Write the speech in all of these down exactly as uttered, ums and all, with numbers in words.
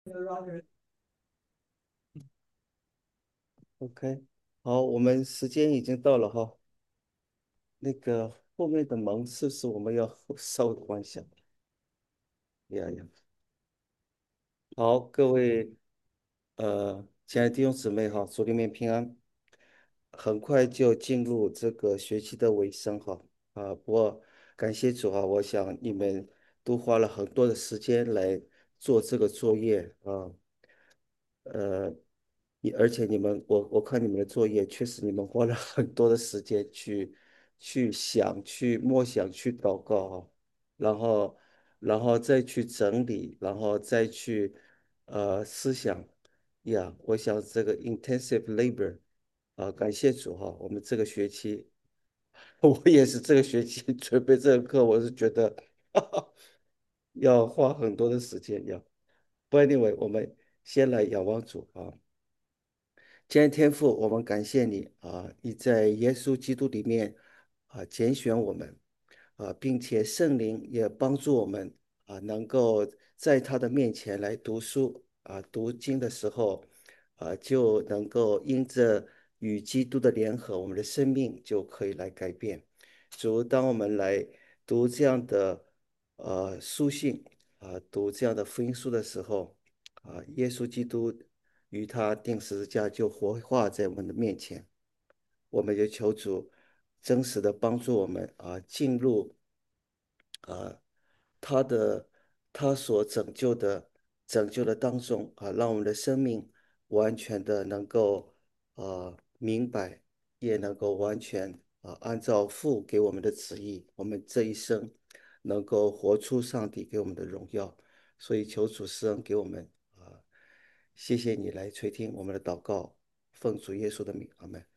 OK，好，我们时间已经到了哈。那个后面的门是不是我们要稍微关一下？呀呀，好，各位呃，亲爱的弟兄姊妹哈，主里面平安。很快就进入这个学期的尾声哈。啊，不过感谢主啊，我想你们都花了很多的时间来做这个作业啊。呃，你而且你们，我我看你们的作业，确实你们花了很多的时间去去想、去默想、去祷告啊，然后然后再去整理，然后再去呃思想呀。我想这个 intensive labor 啊，感谢主哈，我们这个学期，我也是这个学期准备这个课，我是觉得要花很多的时间要。不 anyway，我们先来仰望主啊。今天天父，我们感谢你啊，你在耶稣基督里面啊拣选我们啊，并且圣灵也帮助我们啊，能够在他的面前来读书啊，读经的时候啊，就能够因着与基督的联合，我们的生命就可以来改变。主，当我们来读这样的呃书信啊，读这样的福音书的时候，啊，耶稣基督与他定十字架就活化在我们的面前，我们就求主真实的帮助我们啊，进入啊他的他所拯救的拯救的当中啊，让我们的生命完全的能够啊明白，也能够完全啊按照父给我们的旨意，我们这一生能够活出上帝给我们的荣耀。所以求主施恩给我们啊，谢谢你来垂听我们的祷告，奉主耶稣的名，阿门。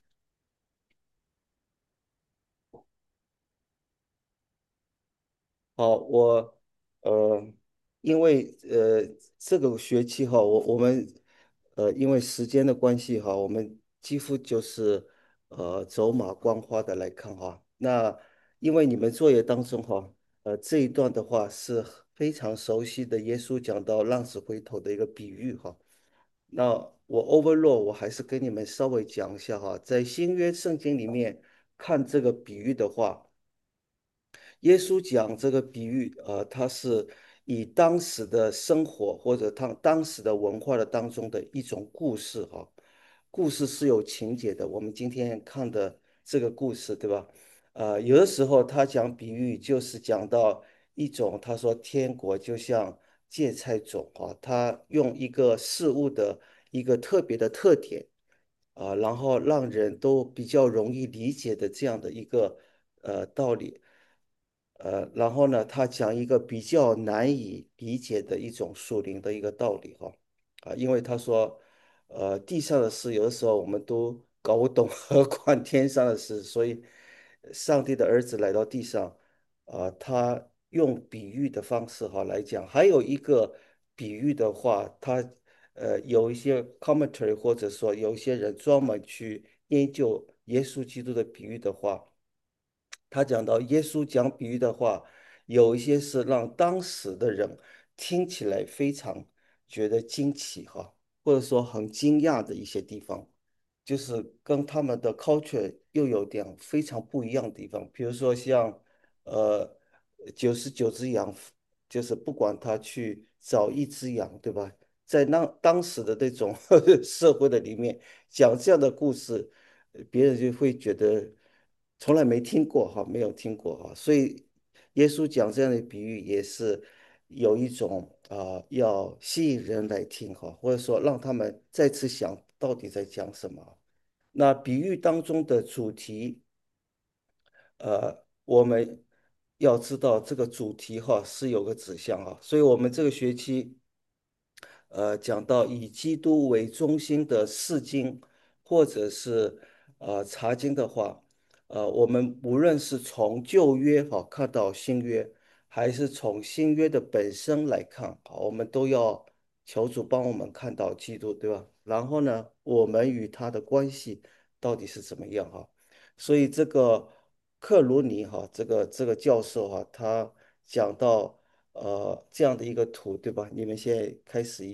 好，我呃，因为呃这个学期哈，我我们呃因为时间的关系哈，我们几乎就是呃走马观花的来看哈。那因为你们作业当中哈，呃这一段的话是非常熟悉的，耶稣讲到浪子回头的一个比喻哈。那我 overload 我还是跟你们稍微讲一下哈，在新约圣经里面看这个比喻的话。耶稣讲这个比喻，呃，他是以当时的生活或者他当时的文化的当中的一种故事哈，故事是有情节的。我们今天看的这个故事，对吧？呃，有的时候他讲比喻，就是讲到一种，他说天国就像芥菜种啊，他用一个事物的一个特别的特点。啊，然后让人都比较容易理解的这样的一个呃道理。呃，然后呢，他讲一个比较难以理解的一种属灵的一个道理哈。啊，因为他说，呃，地上的事有的时候我们都搞不懂，何况天上的事，所以上帝的儿子来到地上，啊，他用比喻的方式哈来讲。还有一个比喻的话，他呃有一些 commentary 或者说有一些人专门去研究耶稣基督的比喻的话。他讲到耶稣讲比喻的话，有一些是让当时的人听起来非常觉得惊奇哈，或者说很惊讶的一些地方，就是跟他们的 culture 又有点非常不一样的地方。比如说像呃九十九只羊，就是不管他去找一只羊，对吧？在那当时的那种社会的里面讲这样的故事，呃别人就会觉得从来没听过哈，没有听过哈。所以耶稣讲这样的比喻也是有一种啊、要吸引人来听哈，或者说让他们再次想到底在讲什么。那比喻当中的主题，呃，我们要知道这个主题哈是有个指向啊，所以我们这个学期。呃，讲到以基督为中心的释经，或者是呃查经的话，呃，我们无论是从旧约哈看到新约，还是从新约的本身来看，好，我们都要求主帮我们看到基督，对吧？然后呢，我们与他的关系到底是怎么样哈？所以这个克鲁尼哈，这个这个教授哈，他讲到呃这样的一个图，对吧？你们现在开始也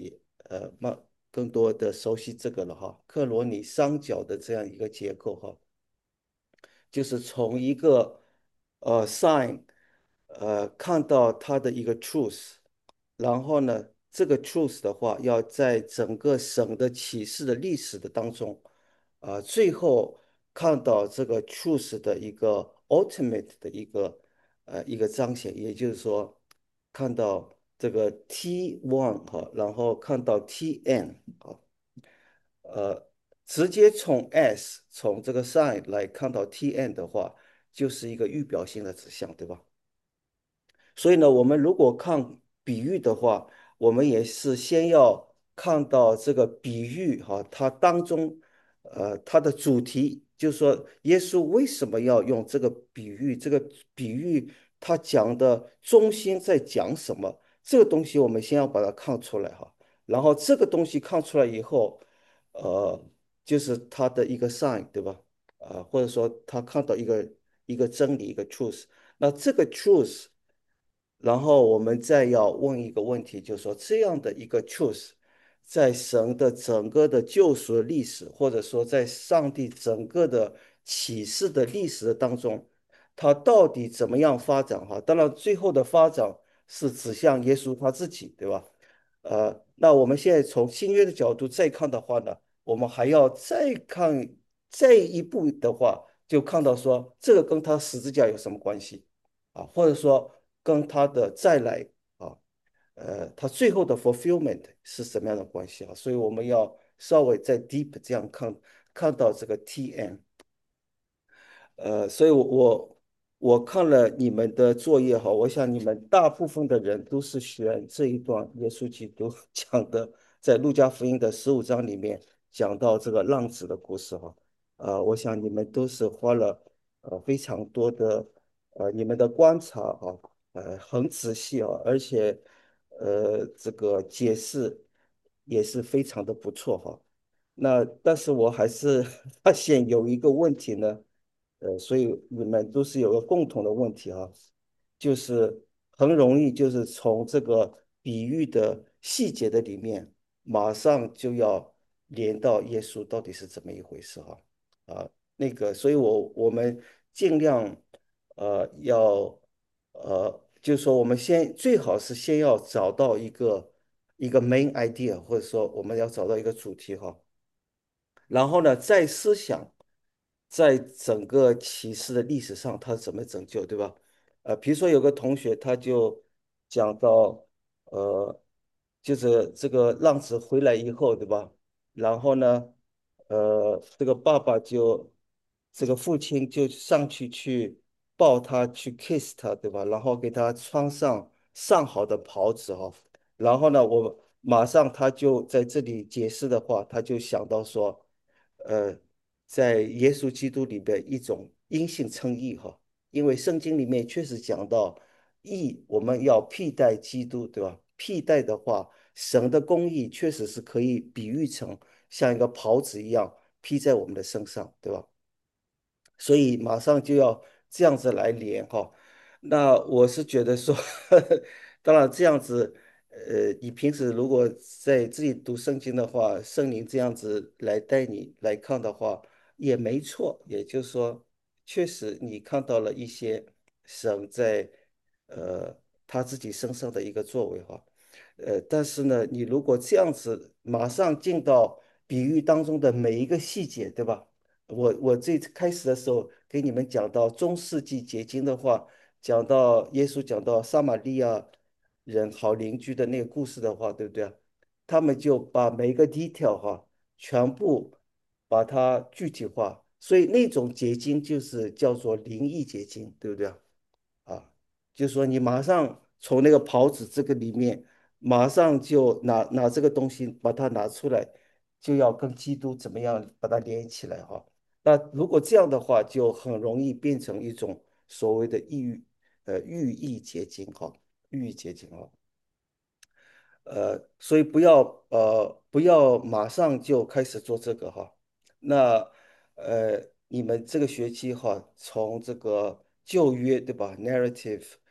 呃，慢更多的熟悉这个了哈。克罗尼三角的这样一个结构哈，就是从一个呃 sign 呃看到它的一个 truth，然后呢，这个 truth 的话，要在整个省的启示的历史的当中，啊、最后看到这个 truth 的一个 ultimate 的一个呃一个彰显，也就是说，看到这个 T one 哈，然后看到 T n 啊，呃，直接从 S 从这个 sign 来看到 T n 的话，就是一个预表性的指向，对吧？所以呢，我们如果看比喻的话，我们也是先要看到这个比喻哈，它当中，呃，它的主题，就是说耶稣为什么要用这个比喻？这个比喻它讲的中心在讲什么？这个东西我们先要把它看出来哈，然后这个东西看出来以后，呃，就是它的一个 sign，对吧？啊、或者说他看到一个一个真理，一个 truth。那这个 truth，然后我们再要问一个问题，就是说这样的一个 truth，在神的整个的救赎的历史，或者说在上帝整个的启示的历史当中，它到底怎么样发展？哈，当然最后的发展是指向耶稣他自己，对吧？呃，那我们现在从新约的角度再看的话呢，我们还要再看再一步的话，就看到说这个跟他十字架有什么关系？啊，或者说跟他的再来啊，呃，他最后的 fulfillment 是什么样的关系啊？所以我们要稍微再 deep 这样看，看到这个 T M。呃，所以我，我我看了你们的作业哈，我想你们大部分的人都是选这一段耶稣基督讲的，在路加福音的十五章里面讲到这个浪子的故事哈。呃，我想你们都是花了呃非常多的呃你们的观察哈，呃很仔细啊，而且呃这个解释也是非常的不错哈。那但是我还是发现有一个问题呢。呃，所以你们都是有个共同的问题啊，就是很容易就是从这个比喻的细节的里面，马上就要连到耶稣到底是怎么一回事哈啊，那个，所以我我们尽量呃要呃，就是说我们先最好是先要找到一个一个 main idea，或者说我们要找到一个主题哈。然后呢，在思想，在整个骑士的历史上，他怎么拯救，对吧？呃，比如说有个同学他就讲到，呃，就是这个浪子回来以后，对吧？然后呢，呃，这个爸爸就，这个父亲就上去去抱他，去 kiss 他，对吧？然后给他穿上上好的袍子哈。然后呢，我马上他就在这里解释的话，他就想到说，呃，在耶稣基督里边一种因信称义哈，因为圣经里面确实讲到义，我们要替代基督，对吧？替代的话，神的公义确实是可以比喻成像一个袍子一样披在我们的身上，对吧？所以马上就要这样子来连哈。那我是觉得说，当然这样子，呃，你平时如果在自己读圣经的话，圣灵这样子来带你来看的话，也没错。也就是说，确实你看到了一些神在呃他自己身上的一个作为哈。呃，但是呢，你如果这样子马上进到比喻当中的每一个细节，对吧？我我最开始的时候给你们讲到中世纪结晶的话，讲到耶稣讲到撒玛利亚人好邻居的那个故事的话，对不对啊？他们就把每一个 detail 哈，全部把它具体化，所以那种结晶就是叫做灵异结晶，对不对啊？啊，就是说你马上从那个袍子这个里面，马上就拿拿这个东西把它拿出来，就要跟基督怎么样把它连起来哈。那如果这样的话，就很容易变成一种所谓的寓呃寓意结晶哈，寓意结晶哈。呃，所以不要呃不要马上就开始做这个哈。那呃，你们这个学期哈，从这个旧约对吧，narrative。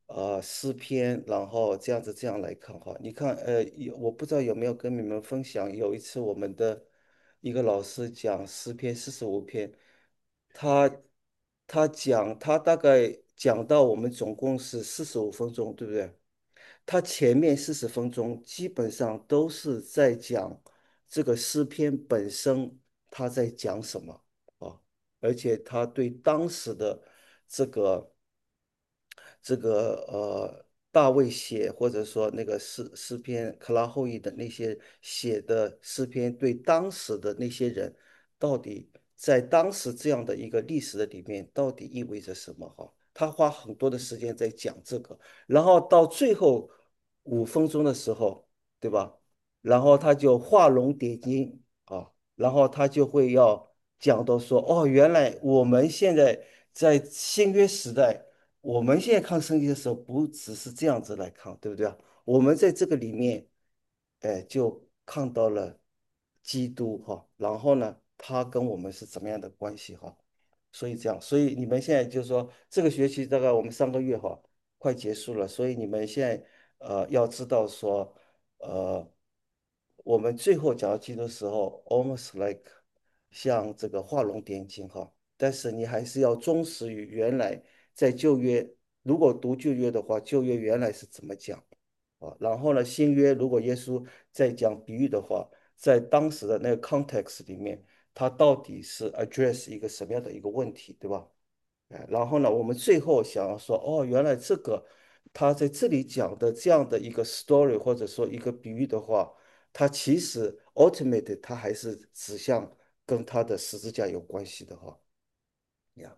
呃诗篇，然后这样子这样来看哈。你看，呃，有我不知道有没有跟你们分享，有一次我们的一个老师讲诗篇四十五篇，他他讲他大概讲到我们总共是四十五分钟，对不对？他前面四十分钟基本上都是在讲这个诗篇本身，他在讲什么啊？而且他对当时的这个这个呃大卫写或者说那个诗诗篇克拉后裔的那些写的诗篇，对当时的那些人，到底在当时这样的一个历史的里面，到底意味着什么？哈，他花很多的时间在讲这个。然后到最后五分钟的时候，对吧？然后他就画龙点睛啊，然后他就会要讲到说，哦，原来我们现在在新约时代，我们现在看圣经的时候，不只是这样子来看，对不对啊？我们在这个里面，哎，就看到了基督哈，然后呢，他跟我们是怎么样的关系哈？所以这样，所以你们现在就是说，这个学期大概我们三个月哈，快结束了，所以你们现在呃要知道说，呃，我们最后讲到基督的时候，almost like 像这个画龙点睛哈，但是你还是要忠实于原来在旧约，如果读旧约的话，旧约原来是怎么讲啊？然后呢，新约如果耶稣在讲比喻的话，在当时的那个 context 里面，他到底是 address 一个什么样的一个问题，对吧？哎，然后呢，我们最后想要说，哦，原来这个他在这里讲的这样的一个 story，或者说一个比喻的话，它其实 ultimate 它还是指向跟他的十字架有关系的哈。呀。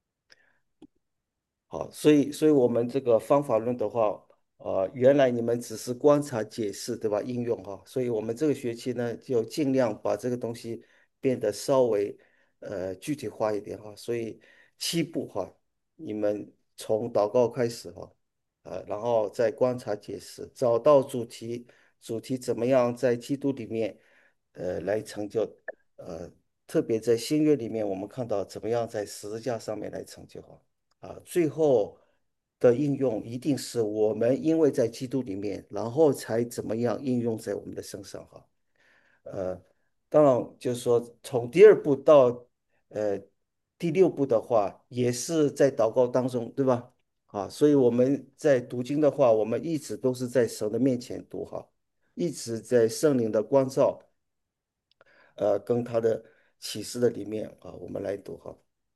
好，所以，所以我们这个方法论的话，呃，原来你们只是观察、解释，对吧？应用哈，所以我们这个学期呢，就尽量把这个东西变得稍微呃具体化一点哈。所以七步哈，你们从祷告开始哈，呃，然后再观察、解释，找到主题，主题怎么样在基督里面，呃，来成就，呃，特别在新约里面，我们看到怎么样在十字架上面来成就哈。啊，最后的应用一定是我们因为在基督里面，然后才怎么样应用在我们的身上哈。呃，当然就是说从第二步到呃第六步的话，也是在祷告当中，对吧？啊，所以我们在读经的话，我们一直都是在神的面前读哈，一直在圣灵的光照，呃，跟他的启示的里面啊，我们来读哈。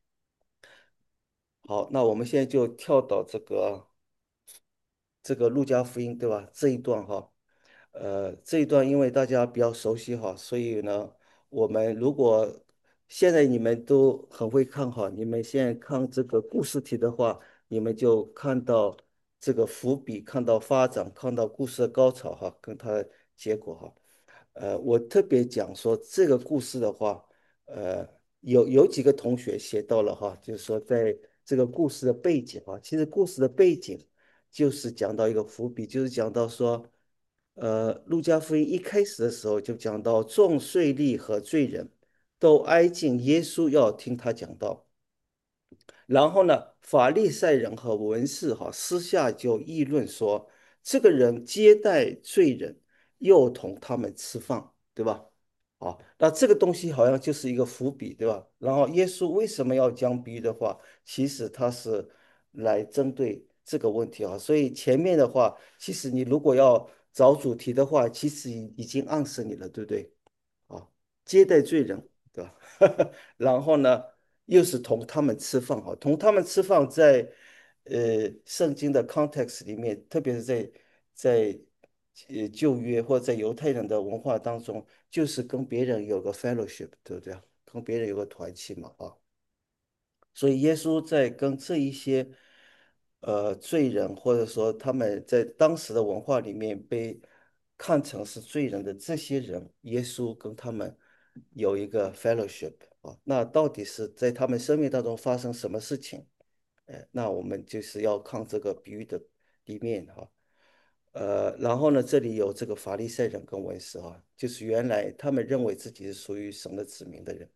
好，那我们现在就跳到这个这个路加福音，对吧？这一段哈，呃，这一段因为大家比较熟悉哈，所以呢，我们如果现在你们都很会看哈，你们现在看这个故事题的话，你们就看到这个伏笔，看到发展，看到故事的高潮哈，跟它的结果哈。呃，我特别讲说这个故事的话，呃，有有几个同学写到了哈，就是说在这个故事的背景啊，其实故事的背景就是讲到一个伏笔，就是讲到说，呃，路加福音一开始的时候就讲到众税吏和罪人都挨近耶稣要听他讲道，然后呢，法利赛人和文士哈私下就议论说，这个人接待罪人，又同他们吃饭，对吧？好，那这个东西好像就是一个伏笔，对吧？然后耶稣为什么要讲比喻的话，其实他是来针对这个问题啊。所以前面的话，其实你如果要找主题的话，其实已已经暗示你了，对不对？啊，接待罪人，对吧？然后呢，又是同他们吃饭哈，同他们吃饭在呃圣经的 context 里面，特别是在在呃旧约或者在犹太人的文化当中，就是跟别人有个 fellowship，对不对啊？跟别人有个团契嘛啊。所以耶稣在跟这一些呃罪人，或者说他们在当时的文化里面被看成是罪人的这些人，耶稣跟他们有一个 fellowship 啊。那到底是在他们生命当中发生什么事情？哎，那我们就是要看这个比喻的里面哈。呃，然后呢，这里有这个法利赛人跟文士哈，就是原来他们认为自己是属于神的子民的人。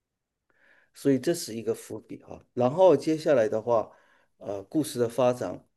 所以这是一个伏笔哈。然后接下来的话，呃，故事的发展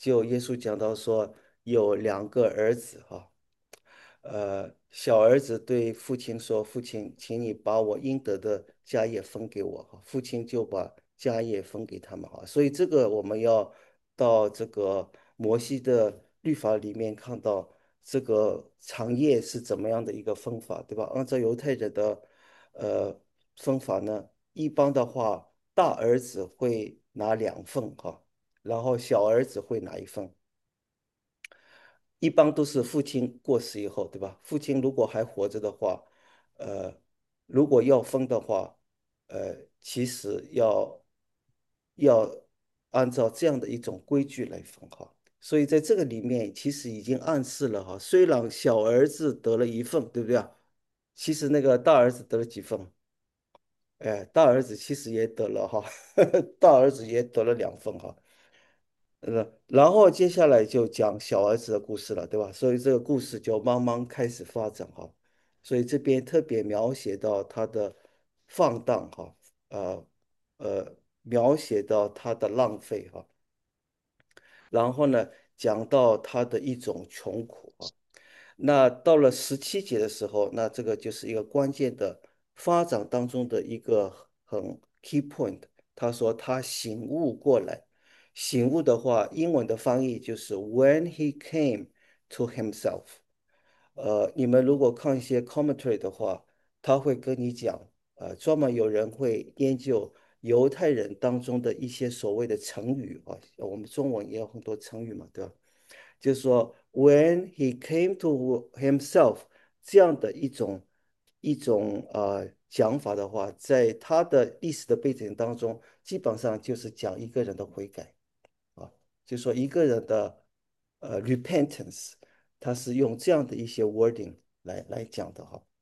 就耶稣讲到说有两个儿子哈，呃，小儿子对父亲说：“父亲，请你把我应得的家业分给我。”哈，父亲就把家业分给他们。哈，所以这个我们要到这个摩西的律法里面看到这个产业是怎么样的一个分法，对吧？按照犹太人的呃分法呢，一般的话，大儿子会拿两份哈，然后小儿子会拿一份。一般都是父亲过世以后，对吧？父亲如果还活着的话，呃，如果要分的话，呃，其实要要按照这样的一种规矩来分哈。所以在这个里面，其实已经暗示了哈，虽然小儿子得了一份，对不对啊？其实那个大儿子得了几份？哎，大儿子其实也得了哈，大儿子也得了两份哈。呃，然后接下来就讲小儿子的故事了，对吧？所以这个故事就慢慢开始发展哈。所以这边特别描写到他的放荡哈，呃呃，描写到他的浪费哈，然后呢，讲到他的一种穷苦啊。那到了十七节的时候，那这个就是一个关键的发展当中的一个很 key point。他说他醒悟过来，醒悟的话，英文的翻译就是 when he came to himself。呃，你们如果看一些 commentary 的话，他会跟你讲，呃，专门有人会研究犹太人当中的一些所谓的成语啊，我们中文也有很多成语嘛，对吧？就是说，when he came to himself 这样的一种一种呃讲法的话，在他的历史的背景当中，基本上就是讲一个人的悔改啊，就说一个人的呃 repentance，他是用这样的一些 wording 来来讲的哈。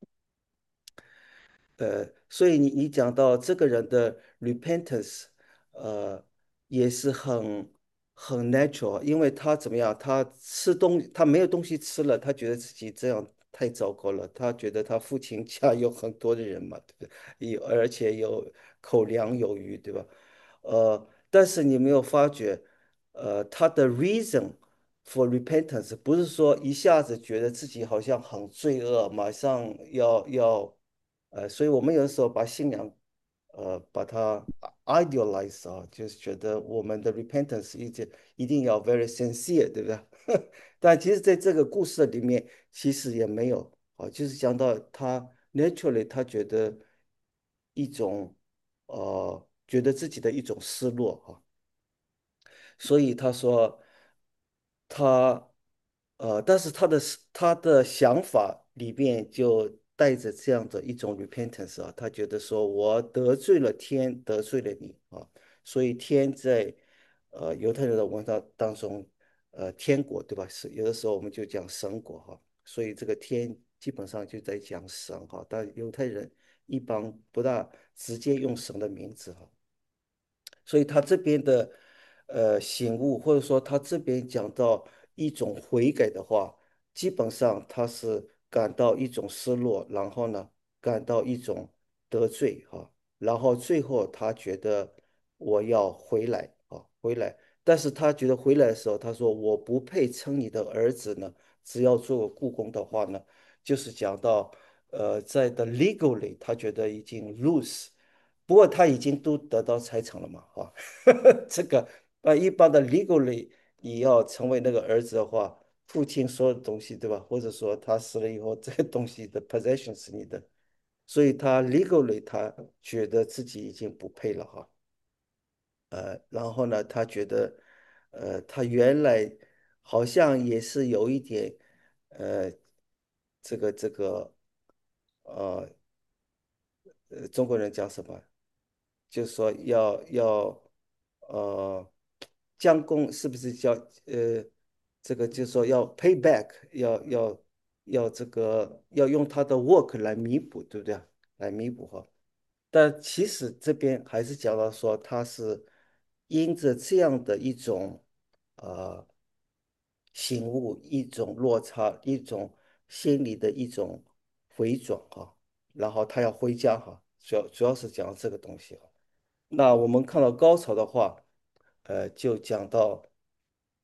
呃，所以你你讲到这个人的 repentance，呃，也是很很 natural，因为他怎么样，他吃东，他没有东西吃了，他觉得自己这样太糟糕了，他觉得他父亲家有很多的人嘛，对不对？有而且有口粮有余，对吧？呃，但是你没有发觉，呃，他的 reason for repentance 不是说一下子觉得自己好像很罪恶，马上要要。呃，所以我们有的时候把信仰，呃，把它 idealize 啊，就是觉得我们的 repentance 一定一定要 very sincere，对不对？但其实在这个故事里面，其实也没有啊，就是讲到他 naturally 他觉得一种呃，觉得自己的一种失落哈。所以他说他呃，但是他的他的想法里面就带着这样的一种 repentance 啊，他觉得说我得罪了天，得罪了你啊，所以天在呃犹太人的文化当中，呃天国对吧？是有的时候我们就讲神国哈，所以这个天基本上就在讲神哈，但犹太人一般不大直接用神的名字哈。所以他这边的呃醒悟，或者说他这边讲到一种悔改的话，基本上他是感到一种失落，然后呢感到一种得罪哈，然后最后他觉得我要回来啊，回来，但是他觉得回来的时候，他说我不配称你的儿子呢，只要做个故宫的话呢，就是讲到呃在的 legally 他觉得已经 lose。不过他已经都得到财产了嘛，哈，这个呃，一般的 legally 你要成为那个儿子的话，父亲所有的东西，对吧？或者说他死了以后，这个东西的 possession 是你的，所以他 legally 他觉得自己已经不配了哈，呃，然后呢，他觉得，呃，他原来好像也是有一点，呃，这个这个，呃呃，中国人讲什么？就是说要要呃将功是不是叫呃这个就是说要 pay back，要要要这个要用他的 work 来弥补，对不对啊？来弥补哈。但其实这边还是讲到说他是因着这样的一种呃醒悟，一种落差，一种心理的一种回转哈，然后他要回家哈，主要主要是讲这个东西哈。那我们看到高潮的话，呃，就讲到。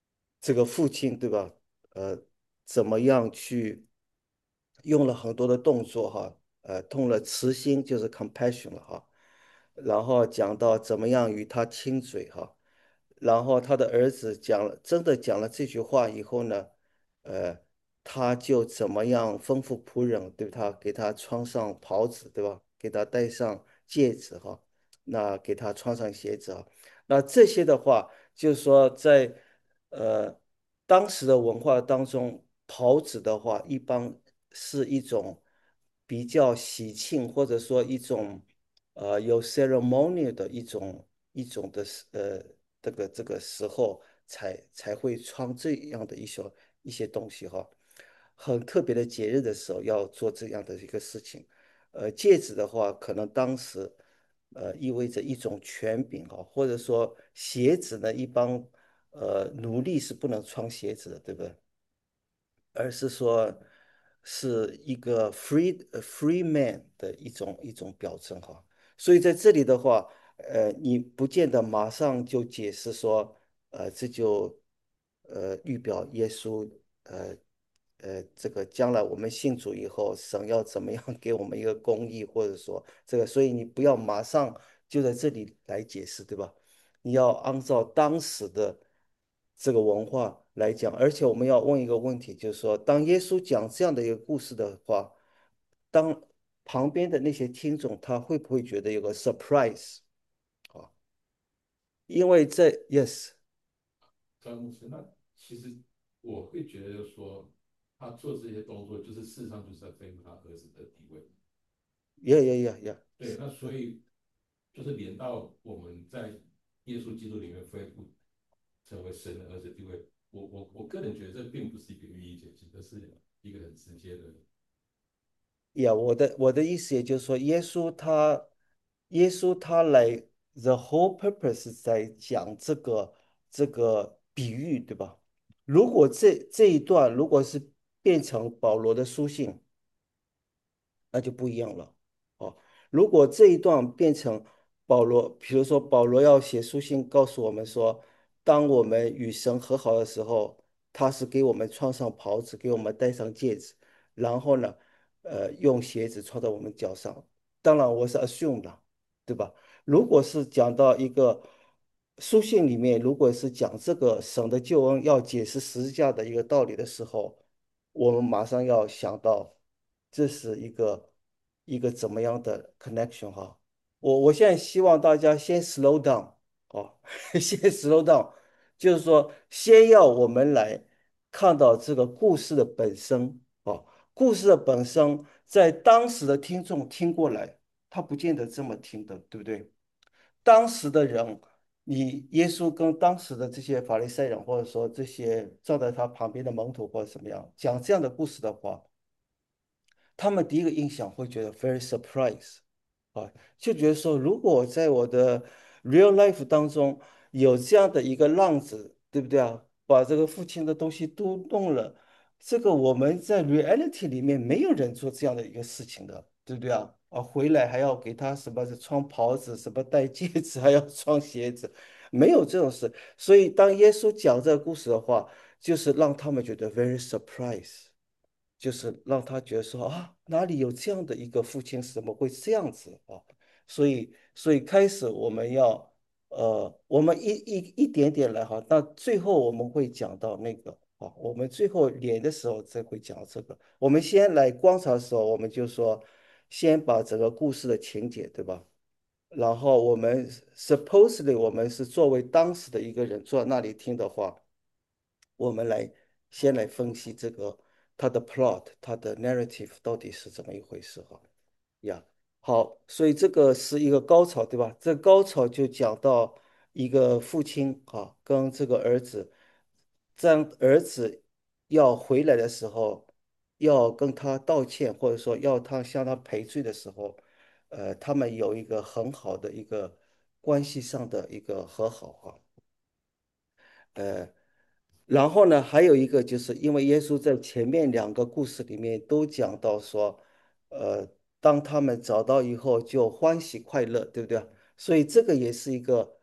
这个父亲，对吧？呃，怎么样去用了很多的动作哈，呃，动了慈心就是 compassion 了哈，然后讲到怎么样与他亲嘴哈，然后他的儿子讲了，真的讲了这句话以后呢，呃，他就怎么样吩咐仆人对他给他穿上袍子，对吧？给他戴上戒指哈，那给他穿上鞋子啊。那这些的话，就是说在呃当时的文化当中，袍子的话，一般是一种比较喜庆，或者说一种呃有 ceremony 的一种一种的时呃这个这个时候才才会穿这样的一些一些东西哈。很特别的节日的时候要做这样的一个事情。呃，戒指的话，可能当时呃意味着一种权柄哈，或者说鞋子呢，一般呃奴隶是不能穿鞋子的，对不对？而是说是一个 free 呃 free man 的一种一种表征哈。所以在这里的话，呃，你不见得马上就解释说，呃，这就呃预表耶稣，呃呃，这个将来我们信主以后，神要怎么样给我们一个公义，或者说这个，所以你不要马上就在这里来解释，对吧？你要按照当时的这个文化来讲，而且我们要问一个问题，就是说，当耶稣讲这样的一个故事的话，当旁边的那些听众他会不会觉得有个 surprise 啊？因为这 yes 詹姆斯，那其实我会觉得，就是说他做这些动作，就是事实上就是在恢复他儿子的地位。 yeah yeah yeah yeah 对，那所以就是连到我们在耶稣基督里面恢复成为神的儿子地位，我我我个人觉得这并不是一个寓意解析，这是一个很直接的。 呀，我的我的意思也就是说，耶稣他，耶稣他来，the whole purpose 在讲这个这个比喻，对吧？如果这这一段如果是变成保罗的书信，那就不一样了。哦，如果这一段变成保罗，比如说保罗要写书信告诉我们说，当我们与神和好的时候，他是给我们穿上袍子，给我们戴上戒指，然后呢，呃，用鞋子穿在我们脚上。当然，我是 assume 的，对吧？如果是讲到一个书信里面，如果是讲这个神的救恩要解释十字架的一个道理的时候，我们马上要想到，这是一个一个怎么样的 connection 哈？我我现在希望大家先 slow down 哦，先 slow down，就是说，先要我们来看到这个故事的本身哦，故事的本身在当时的听众听过来，他不见得这么听的，对不对？当时的人，你耶稣跟当时的这些法利赛人，或者说这些站在他旁边的门徒或者怎么样，讲这样的故事的话，他们第一个印象会觉得 very surprise 啊，就觉得说，如果在我的 real life 当中有这样的一个浪子，对不对啊？把这个父亲的东西都弄了，这个我们在 reality 里面没有人做这样的一个事情的，对不对啊？啊，回来还要给他什么穿袍子，什么戴戒指，还要穿鞋子，没有这种事。所以当耶稣讲这个故事的话，就是让他们觉得 very surprise。就是让他觉得说啊，哪里有这样的一个父亲，怎么会这样子啊？所以，所以开始我们要，呃，我们一一一点点来哈，那最后我们会讲到那个啊，我们最后连的时候再会讲到这个。我们先来观察的时候，我们就说，先把整个故事的情节，对吧？然后我们 supposedly 我们是作为当时的一个人坐在那里听的话，我们来先来分析这个它的 plot，它的 narrative 到底是怎么一回事哈呀？好，所以这个是一个高潮，对吧？这高潮就讲到一个父亲啊跟这个儿子，当儿子要回来的时候，要跟他道歉，或者说要他向他赔罪的时候，呃，他们有一个很好的一个关系上的一个和好哈。呃，然后呢，还有一个就是因为耶稣在前面两个故事里面都讲到说，呃，当他们找到以后就欢喜快乐，对不对？所以这个也是一个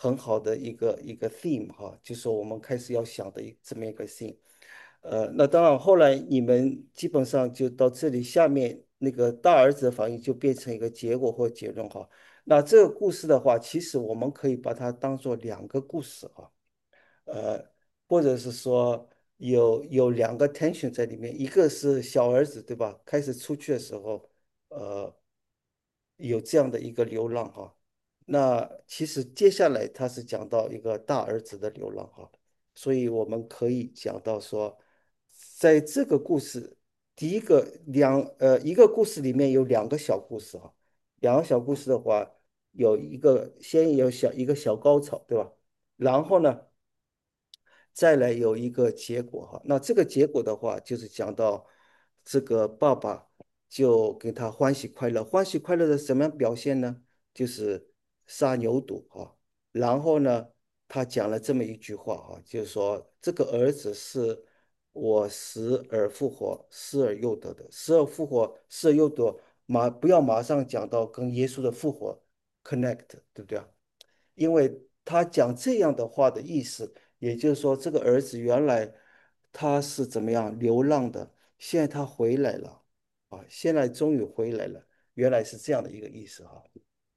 很好的一个一个 theme 哈，就是说我们开始要想的一这么一个 theme。呃，那当然后来你们基本上就到这里，下面那个大儿子的反应就变成一个结果或结论哈。那这个故事的话，其实我们可以把它当做两个故事哈。呃，或者是说有有两个 tension 在里面，一个是小儿子对吧？开始出去的时候，呃，有这样的一个流浪哈。那其实接下来他是讲到一个大儿子的流浪哈，所以我们可以讲到说，在这个故事第一个两呃一个故事里面有两个小故事哈，两个小故事的话，有一个先有小一个小高潮对吧？然后呢？再来有一个结果哈。那这个结果的话，就是讲到这个爸爸就给他欢喜快乐，欢喜快乐的什么样表现呢？就是杀牛犊哈。然后呢，他讲了这么一句话哈，就是说这个儿子是我死而复活，失而又得的，死而复活，失而又得，马不要马上讲到跟耶稣的复活 connect，对不对啊？因为他讲这样的话的意思，也就是说，这个儿子原来他是怎么样流浪的，现在他回来了，啊，现在终于回来了，原来是这样的一个意思哈。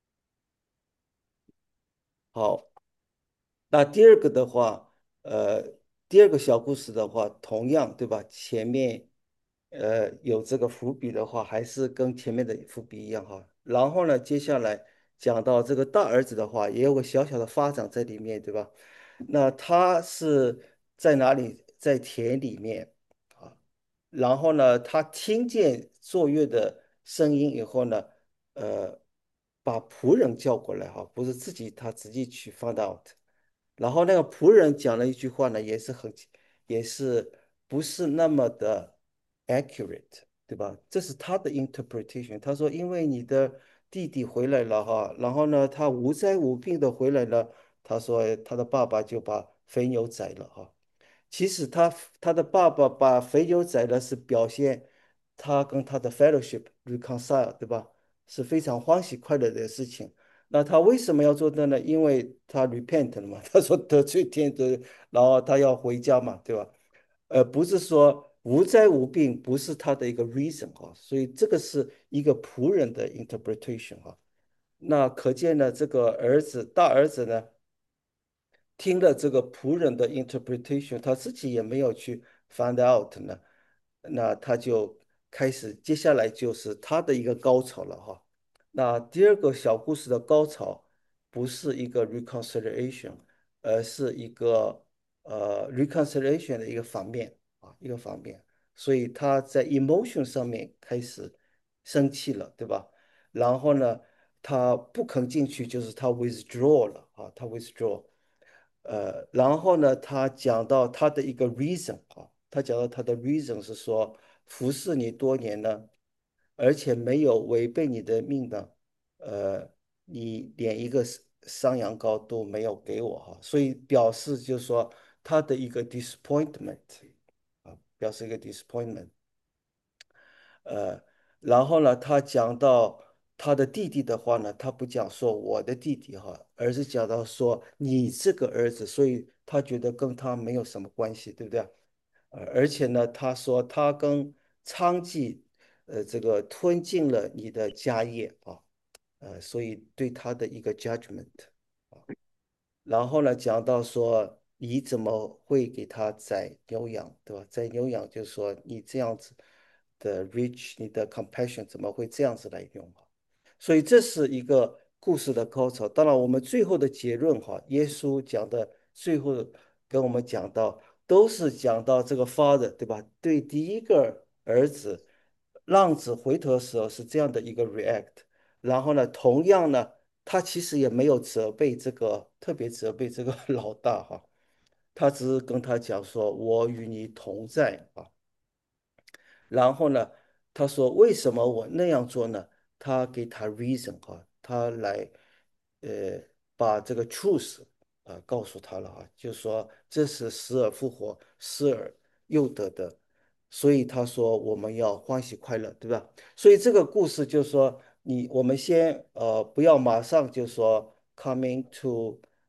好，那第二个的话，呃，第二个小故事的话，同样对吧？前面呃有这个伏笔的话，还是跟前面的伏笔一样哈。然后呢，接下来讲到这个大儿子的话，也有个小小的发展在里面，对吧？那他是在哪里？在田里面啊。然后呢，他听见作乐的声音以后呢，呃，把仆人叫过来哈，不是自己他自己去 find out。然后那个仆人讲了一句话呢，也是很，也是不是那么的 accurate，对吧？这是他的 interpretation。他说，因为你的弟弟回来了哈，然后呢，他无灾无病的回来了，他说他的爸爸就把肥牛宰了哈。其实他他的爸爸把肥牛宰了，是表现他跟他的 fellowship reconcile，对吧？是非常欢喜快乐的事情。那他为什么要做的呢？因为他 repent 了嘛，他说得罪天得，然后他要回家嘛，对吧？呃，不是说无灾无病，不是他的一个 reason 哈，所以这个是一个仆人的 interpretation 哈。那可见呢，这个儿子大儿子呢，听了这个仆人的 interpretation，他自己也没有去 find out 呢，那他就开始，接下来就是他的一个高潮了哈。那第二个小故事的高潮不是一个 reconciliation，而是一个呃 reconciliation 的一个反面啊，一个反面，所以他在 emotion 上面开始生气了，对吧？然后呢，他不肯进去，就是他 withdraw 了啊，他 withdraw。呃，然后呢，他讲到他的一个 reason 啊，他讲到他的 reason 是说，服侍你多年呢，而且没有违背你的命呢，呃，你连一个山山羊羔都没有给我哈，所以表示就是说他的一个 disappointment 啊，表示一个 disappointment。呃，然后呢，他讲到他的弟弟的话呢，他不讲说我的弟弟哈，而是讲到说你这个儿子，所以他觉得跟他没有什么关系，对不对？呃，而且呢，他说他跟娼妓，呃，这个吞进了你的家业啊，呃，所以对他的一个 judgment。然后呢，讲到说你怎么会给他宰牛羊，对吧？宰牛羊就是说你这样子的 rich，你的 compassion 怎么会这样子来用啊？所以这是一个故事的高潮。当然，我们最后的结论哈，耶稣讲的最后跟我们讲到，都是讲到这个 father，对吧？对第一个儿子浪子回头的时候是这样的一个 react。然后呢，同样呢。他其实也没有责备这个，特别责备这个老大哈，他只是跟他讲说：“我与你同在啊。”然后呢，他说为什么我那样做呢？他给他 reason 哈，他来呃把这个 truth 啊、告诉他了哈，就说这是死而复活，失而又得的，所以他说我们要欢喜快乐，对吧？所以这个故事就是说，你我们先呃不要马上就说 coming to。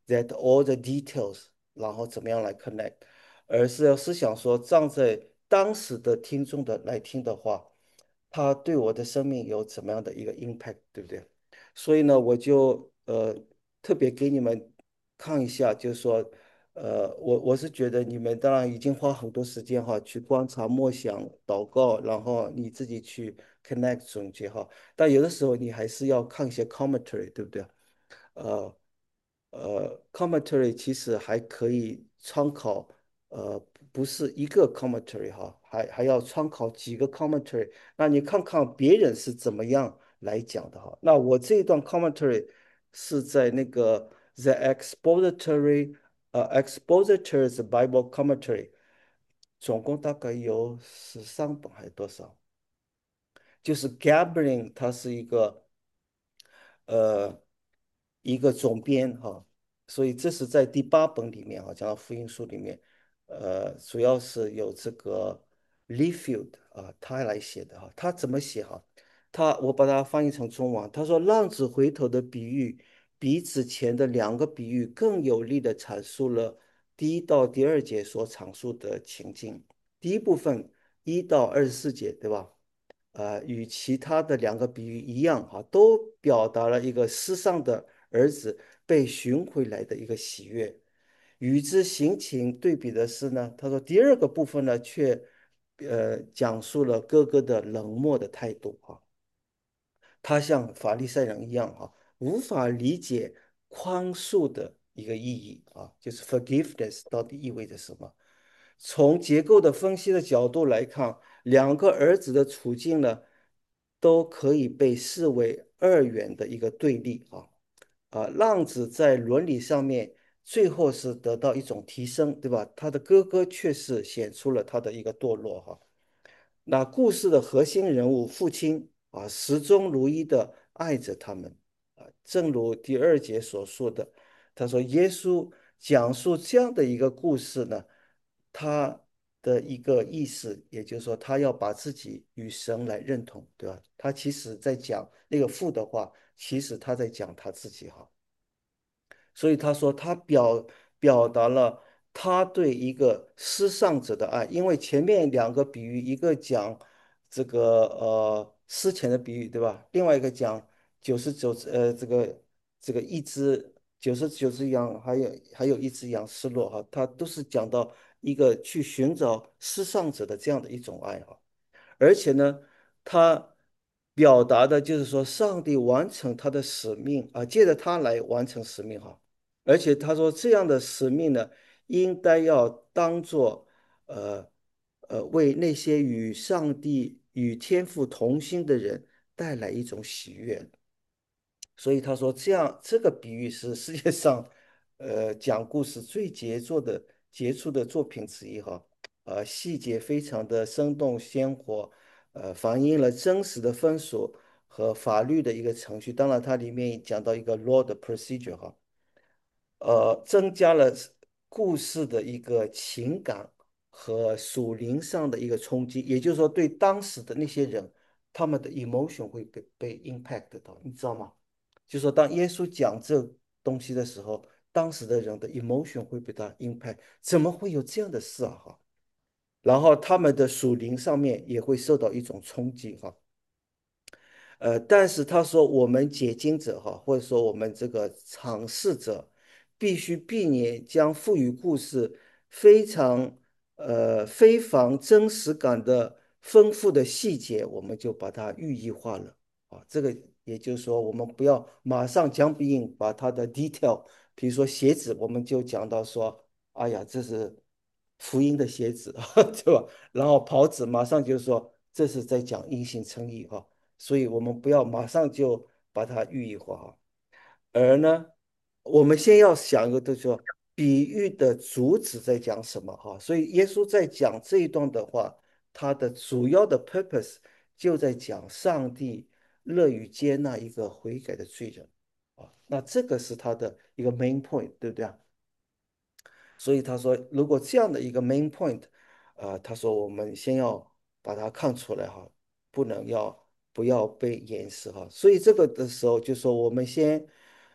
that all the details，然后怎么样来 connect，而是要思想说，站在当时的听众的来听的话，他对我的生命有怎么样的一个 impact，对不对？所以呢，我就呃特别给你们看一下，就是说，呃，我我是觉得你们当然已经花很多时间哈，去观察、默想、祷告，然后你自己去 connect 总结哈。但有的时候你还是要看一些 commentary，对不对？呃呃，commentary 其实还可以参考，呃，不是一个 commentary 哈，还还要参考几个 commentary。那你看看别人是怎么样来讲的哈。那我这一段 commentary 是在那个 The Expository 呃 Expositors Bible Commentary，总共大概有十三本还是多少？就是 Gabriel 他是一个呃一个总编哈，所以这是在第八本里面哈，讲到福音书里面，呃，主要是有这个 Liefeld 啊，他来写的哈，他怎么写哈？他我把它翻译成中文，他说浪子回头的比喻比之前的两个比喻更有力的阐述了第一到第二节所阐述的情境。第一部分一到二十四节，对吧？呃，与其他的两个比喻一样，哈，都表达了一个失丧的儿子被寻回来的一个喜悦。与之行情对比的是呢，他说第二个部分呢，却呃讲述了哥哥的冷漠的态度，哈，他像法利赛人一样，哈，无法理解宽恕的一个意义啊，就是 forgiveness 到底意味着什么？从结构的分析的角度来看，两个儿子的处境呢，都可以被视为二元的一个对立啊。啊，浪子在伦理上面最后是得到一种提升，对吧？他的哥哥却是显出了他的一个堕落哈。那故事的核心人物父亲啊，始终如一的爱着他们啊，正如第二节所说的，他说耶稣讲述这样的一个故事呢，他的一个意思，也就是说，他要把自己与神来认同，对吧？他其实在讲那个父的话，其实他在讲他自己哈。所以他说他表表达了他对一个失丧者的爱，因为前面两个比喻，一个讲这个呃失钱的比喻，对吧？另外一个讲九十九只呃这个这个一只九十九只羊，还有还有一只羊失落哈，他都是讲到一个去寻找失丧者的这样的一种爱哈。而且呢，他表达的就是说，上帝完成他的使命啊，借着他来完成使命哈。而且他说，这样的使命呢，应该要当做呃呃，为那些与上帝与天父同心的人带来一种喜悦。所以他说，这样这个比喻是世界上呃讲故事最杰作的杰出的作品之一哈。呃，细节非常的生动鲜活，呃，反映了真实的分数和法律的一个程序。当然，它里面讲到一个 law 的 procedure 哈。呃，增加了故事的一个情感和属灵上的一个冲击，也就是说，对当时的那些人，他们的 emotion 会被被 impact 到，你知道吗？就是说，当耶稣讲这东西的时候，当时的人的 emotion 会被他 impact，怎么会有这样的事啊？哈，然后他们的属灵上面也会受到一种冲击，哈。呃，但是他说，我们解经者哈，或者说我们这个尝试者，必须避免将赋予故事非常呃非常真实感的丰富的细节，我们就把它寓意化了啊。这个也就是说，我们不要马上 jump in 把它的 detail，比如说鞋子，我们就讲到说，哎呀，这是福音的鞋子，对吧？然后袍子马上就说这是在讲因信称义哈。所以我们不要马上就把它寓意化哈。而呢，我们先要想一个，就是说比喻的主旨在讲什么哈。所以耶稣在讲这一段的话，他的主要的 purpose 就在讲上帝乐于接纳一个悔改的罪人啊。那这个是他的一个 main point，对不对啊？所以他说，如果这样的一个 main point，呃，他说我们先要把它看出来哈，不能要不要被掩饰哈。所以这个的时候就说我们先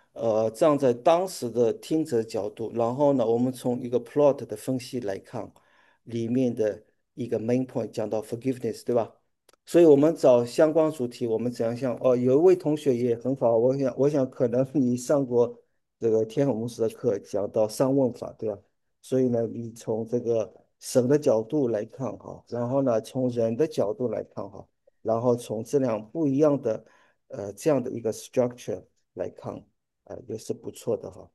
呃，站在当时的听者角度，然后呢，我们从一个 plot 的分析来看，里面的一个 main point 讲到 forgiveness，对吧？所以我们找相关主题，我们怎样想？哦，有一位同学也很好，我想，我想可能你上过这个天海牧师的课，讲到三问法，对吧？所以呢，你从这个神的角度来看哈，然后呢，从人的角度来看哈，然后从这样不一样的呃这样的一个 structure 来看。呃，也是不错的哈。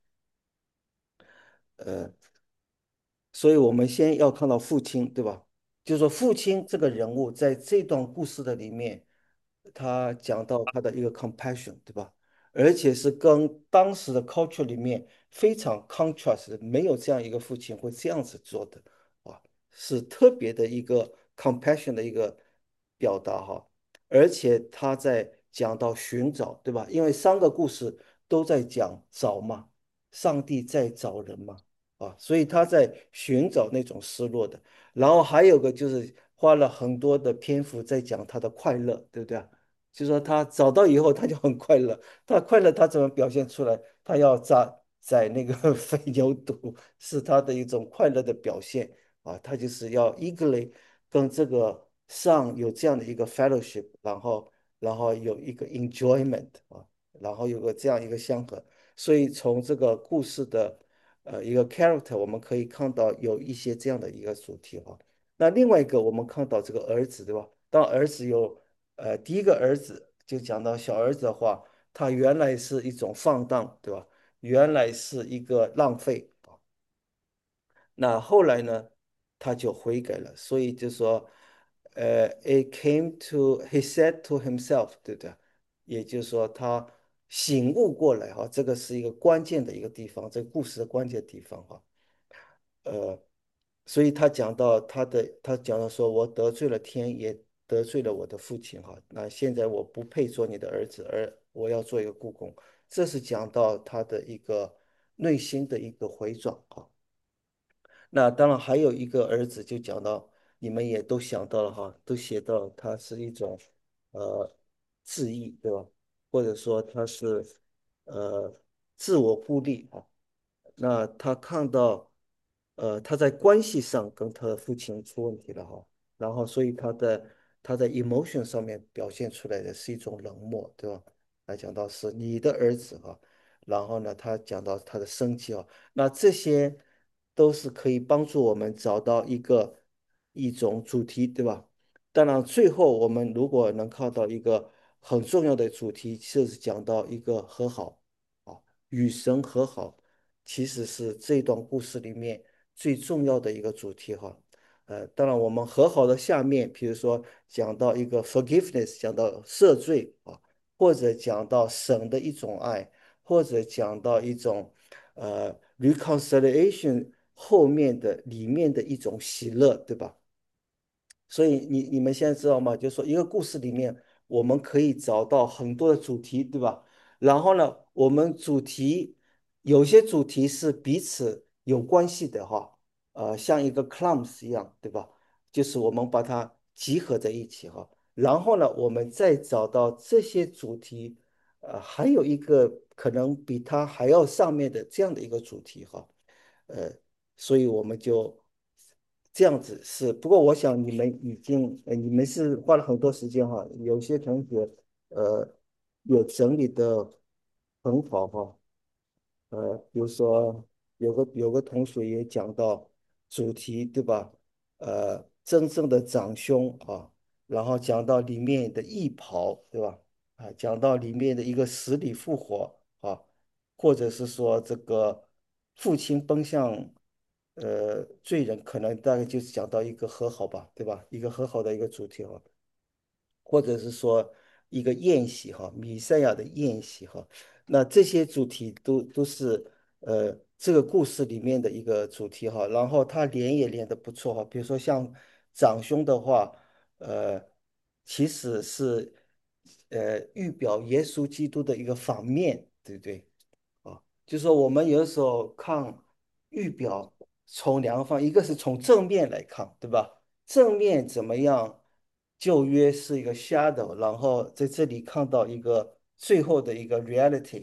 呃，所以我们先要看到父亲，对吧？就是说父亲这个人物在这段故事的里面，他讲到他的一个 compassion，对吧？而且是跟当时的 culture 里面非常 contrast，的没有这样一个父亲会这样子做的，啊，是特别的一个 compassion 的一个表达哈。而且他在讲到寻找，对吧？因为三个故事都在讲找嘛，上帝在找人嘛。啊，所以他在寻找那种失落的，然后还有个就是花了很多的篇幅在讲他的快乐，对不对啊？就说他找到以后他就很快乐，他快乐他怎么表现出来？他要宰宰那个肥牛犊，是他的一种快乐的表现啊，他就是要 eagerly 跟这个上有这样的一个 fellowship，然后然后有一个 enjoyment 啊，然后有个这样一个相合，所以从这个故事的。呃一个 character，我们可以看到有一些这样的一个主题哈。那另外一个，我们看到这个儿子，对吧？当儿子有呃第一个儿子就讲到小儿子的话，他原来是一种放荡，对吧？原来是一个浪费。那后来呢，他就悔改了，所以就说，呃，it came to he said to himself，对不对？也就是说，他醒悟过来哈，这个是一个关键的一个地方，这个故事的关键地方哈。呃，所以他讲到他的，他讲到说，我得罪了天，也得罪了我的父亲哈。那现在我不配做你的儿子，而我要做一个故宫。这是讲到他的一个内心的一个回转哈。那当然还有一个儿子，就讲到你们也都想到了哈，都写到他是一种呃自义，对吧？或者说他是呃自我孤立啊。那他看到呃他在关系上跟他的父亲出问题了哈，然后所以他的他在 emotion 上面表现出来的是一种冷漠，对吧？来讲到是你的儿子哈，然后呢，他讲到他的生气啊。那这些都是可以帮助我们找到一个一种主题，对吧？当然，最后我们如果能看到一个很重要的主题，就是讲到一个和好啊，与神和好，其实是这段故事里面最重要的一个主题哈。呃，当然，我们和好的下面，比如说讲到一个 forgiveness，讲到赦罪啊，或者讲到神的一种爱，或者讲到一种呃 reconciliation 后面的里面的一种喜乐，对吧？所以你你们现在知道吗？就是说一个故事里面，我们可以找到很多的主题，对吧？然后呢，我们主题有些主题是彼此有关系的哈，呃，像一个 clumps 一样，对吧？就是我们把它集合在一起哈。然后呢，我们再找到这些主题，呃，还有一个可能比它还要上面的这样的一个主题哈。呃，所以我们就这样子是。不过我想你们已经，呃，你们是花了很多时间哈，有些同学呃有整理的很好哈。呃，比如说有个有个同学也讲到主题，对吧？呃，真正的长兄啊，然后讲到里面的义袍，对吧？啊，讲到里面的一个死里复活啊，或者是说这个父亲奔向呃罪人，可能大概就是讲到一个和好吧，对吧？一个和好的一个主题哈。或者是说一个宴席哈，弥赛亚的宴席哈，那这些主题都都是呃这个故事里面的一个主题哈，然后他连也连得不错哈，比如说像长兄的话，呃，其实是呃预表耶稣基督的一个反面，对不对？啊，就说我们有的时候看预表，从两个方，一个是从正面来看，对吧？正面怎么样？旧约是一个 shadow，然后在这里看到一个最后的一个 reality 啊。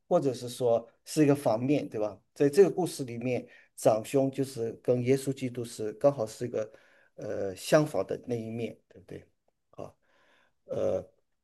或者是说是一个反面，对吧？在这个故事里面，长兄就是跟耶稣基督是刚好是一个呃相反的那一面，对不对？啊，呃，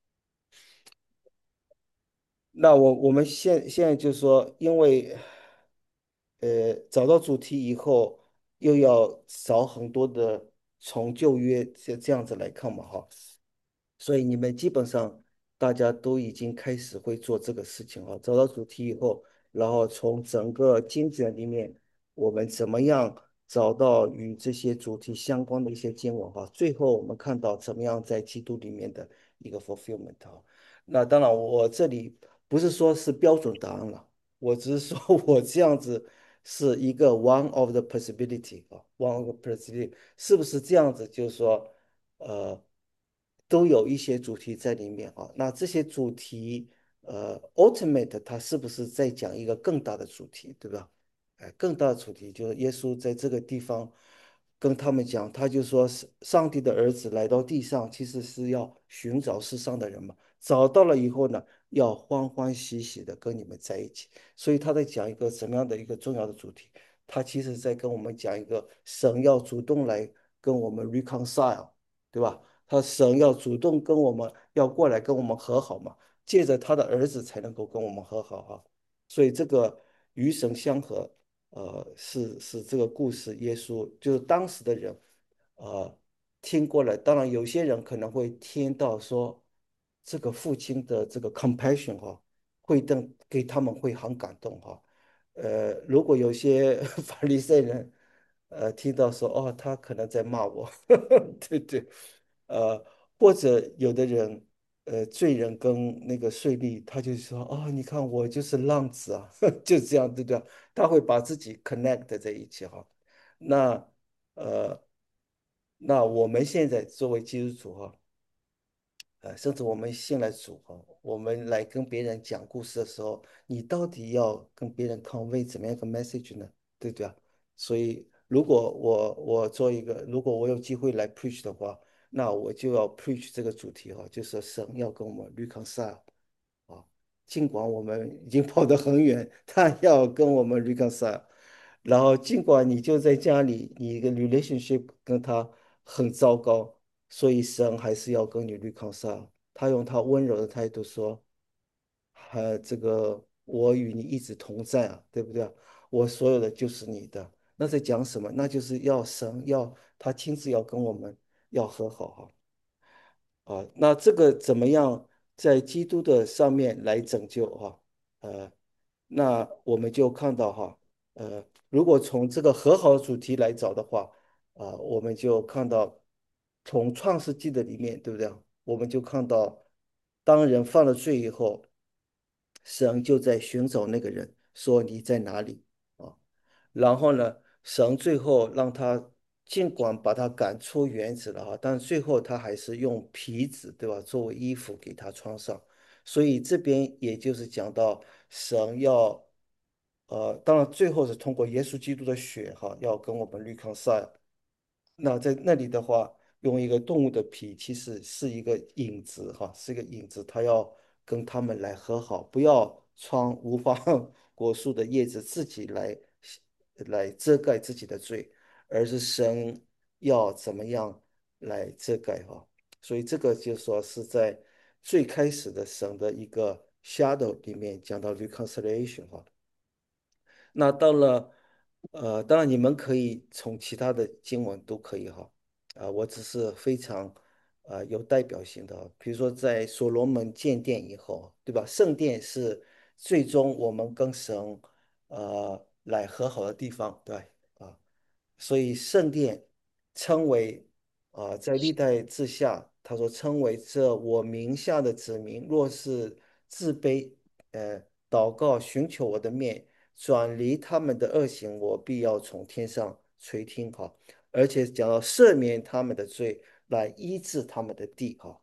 那我我们现现在就说，因为呃找到主题以后，又要找很多的从旧约这这样子来看嘛，哈。所以你们基本上大家都已经开始会做这个事情了。找到主题以后，然后从整个经卷里面，我们怎么样找到与这些主题相关的一些经文哈？最后我们看到怎么样在基督里面的一个 fulfillment 哈。那当然，我这里不是说是标准答案了，我只是说我这样子是一个 one of the possibility 啊，one of the possibility 是不是这样子？就是说。呃，都有一些主题在里面啊。那这些主题，呃，ultimate 它是不是在讲一个更大的主题，对吧？哎，更大的主题就是耶稣在这个地方跟他们讲，他就说是上帝的儿子来到地上，其实是要寻找世上的人嘛。找到了以后呢，要欢欢喜喜的跟你们在一起。所以他在讲一个什么样的一个重要的主题？他其实在跟我们讲一个神要主动来跟我们 reconcile。对吧？他神要主动跟我们要过来跟我们和好嘛，借着他的儿子才能够跟我们和好哈。所以这个与神相合，呃，是是这个故事，耶稣就是当时的人，呃，听过了。当然，有些人可能会听到说，这个父亲的这个 compassion 哈，会等给他们会很感动哈。呃，如果有些法利赛人，呃，听到说哦，他可能在骂我，对对，呃，或者有的人，呃，罪人跟那个税吏，他就说哦，你看我就是浪子啊，就这样，对不对？他会把自己 connect 在一起哈。那呃，那我们现在作为基督徒哈。呃，甚至我们信了主哈，我们来跟别人讲故事的时候，你到底要跟别人 convey 怎么样一个 message 呢？对不对啊？所以，如果我我做一个，如果我有机会来 preach 的话，那我就要 preach 这个主题哈，就是神要跟我们 reconcile 啊，尽管我们已经跑得很远，他要跟我们 reconcile，然后尽管你就在家里，你的 relationship 跟他很糟糕。所以神还是要跟你 reconcile。他用他温柔的态度说：“呃，这个我与你一直同在啊，对不对啊？我所有的就是你的。”那在讲什么？那就是要神要他亲自要跟我们要和好哈。啊，那这个怎么样在基督的上面来拯救哈？呃，那我们就看到哈，呃，如果从这个和好主题来找的话，啊、我们就看到从创世纪的里面，对不对？我们就看到，当人犯了罪以后，神就在寻找那个人，说你在哪里啊？然后呢，神最后让他尽管把他赶出园子了哈，但最后他还是用皮子，对吧，作为衣服给他穿上。所以这边也就是讲到神要，呃，当然最后是通过耶稣基督的血哈，要跟我们 reconcile。那在那里的话，用一个动物的皮，其实是一个影子哈，是一个影子，它要跟他们来和好，不要穿无花果树的叶子自己来来遮盖自己的罪，而是神要怎么样来遮盖哈。所以这个就说是在最开始的神的一个 shadow 里面讲到 reconciliation 哈。那到了，呃，当然你们可以从其他的经文都可以哈，啊、我只是非常，呃，有代表性的，比如说在所罗门建殿以后，对吧？圣殿是最终我们跟神，呃，来和好的地方，对，啊。所以圣殿称为啊、在历代志下，他说称为这我名下的子民，若是自卑，呃，祷告寻求我的面，转离他们的恶行，我必要从天上垂听哈，而且讲到赦免他们的罪，来医治他们的地哈。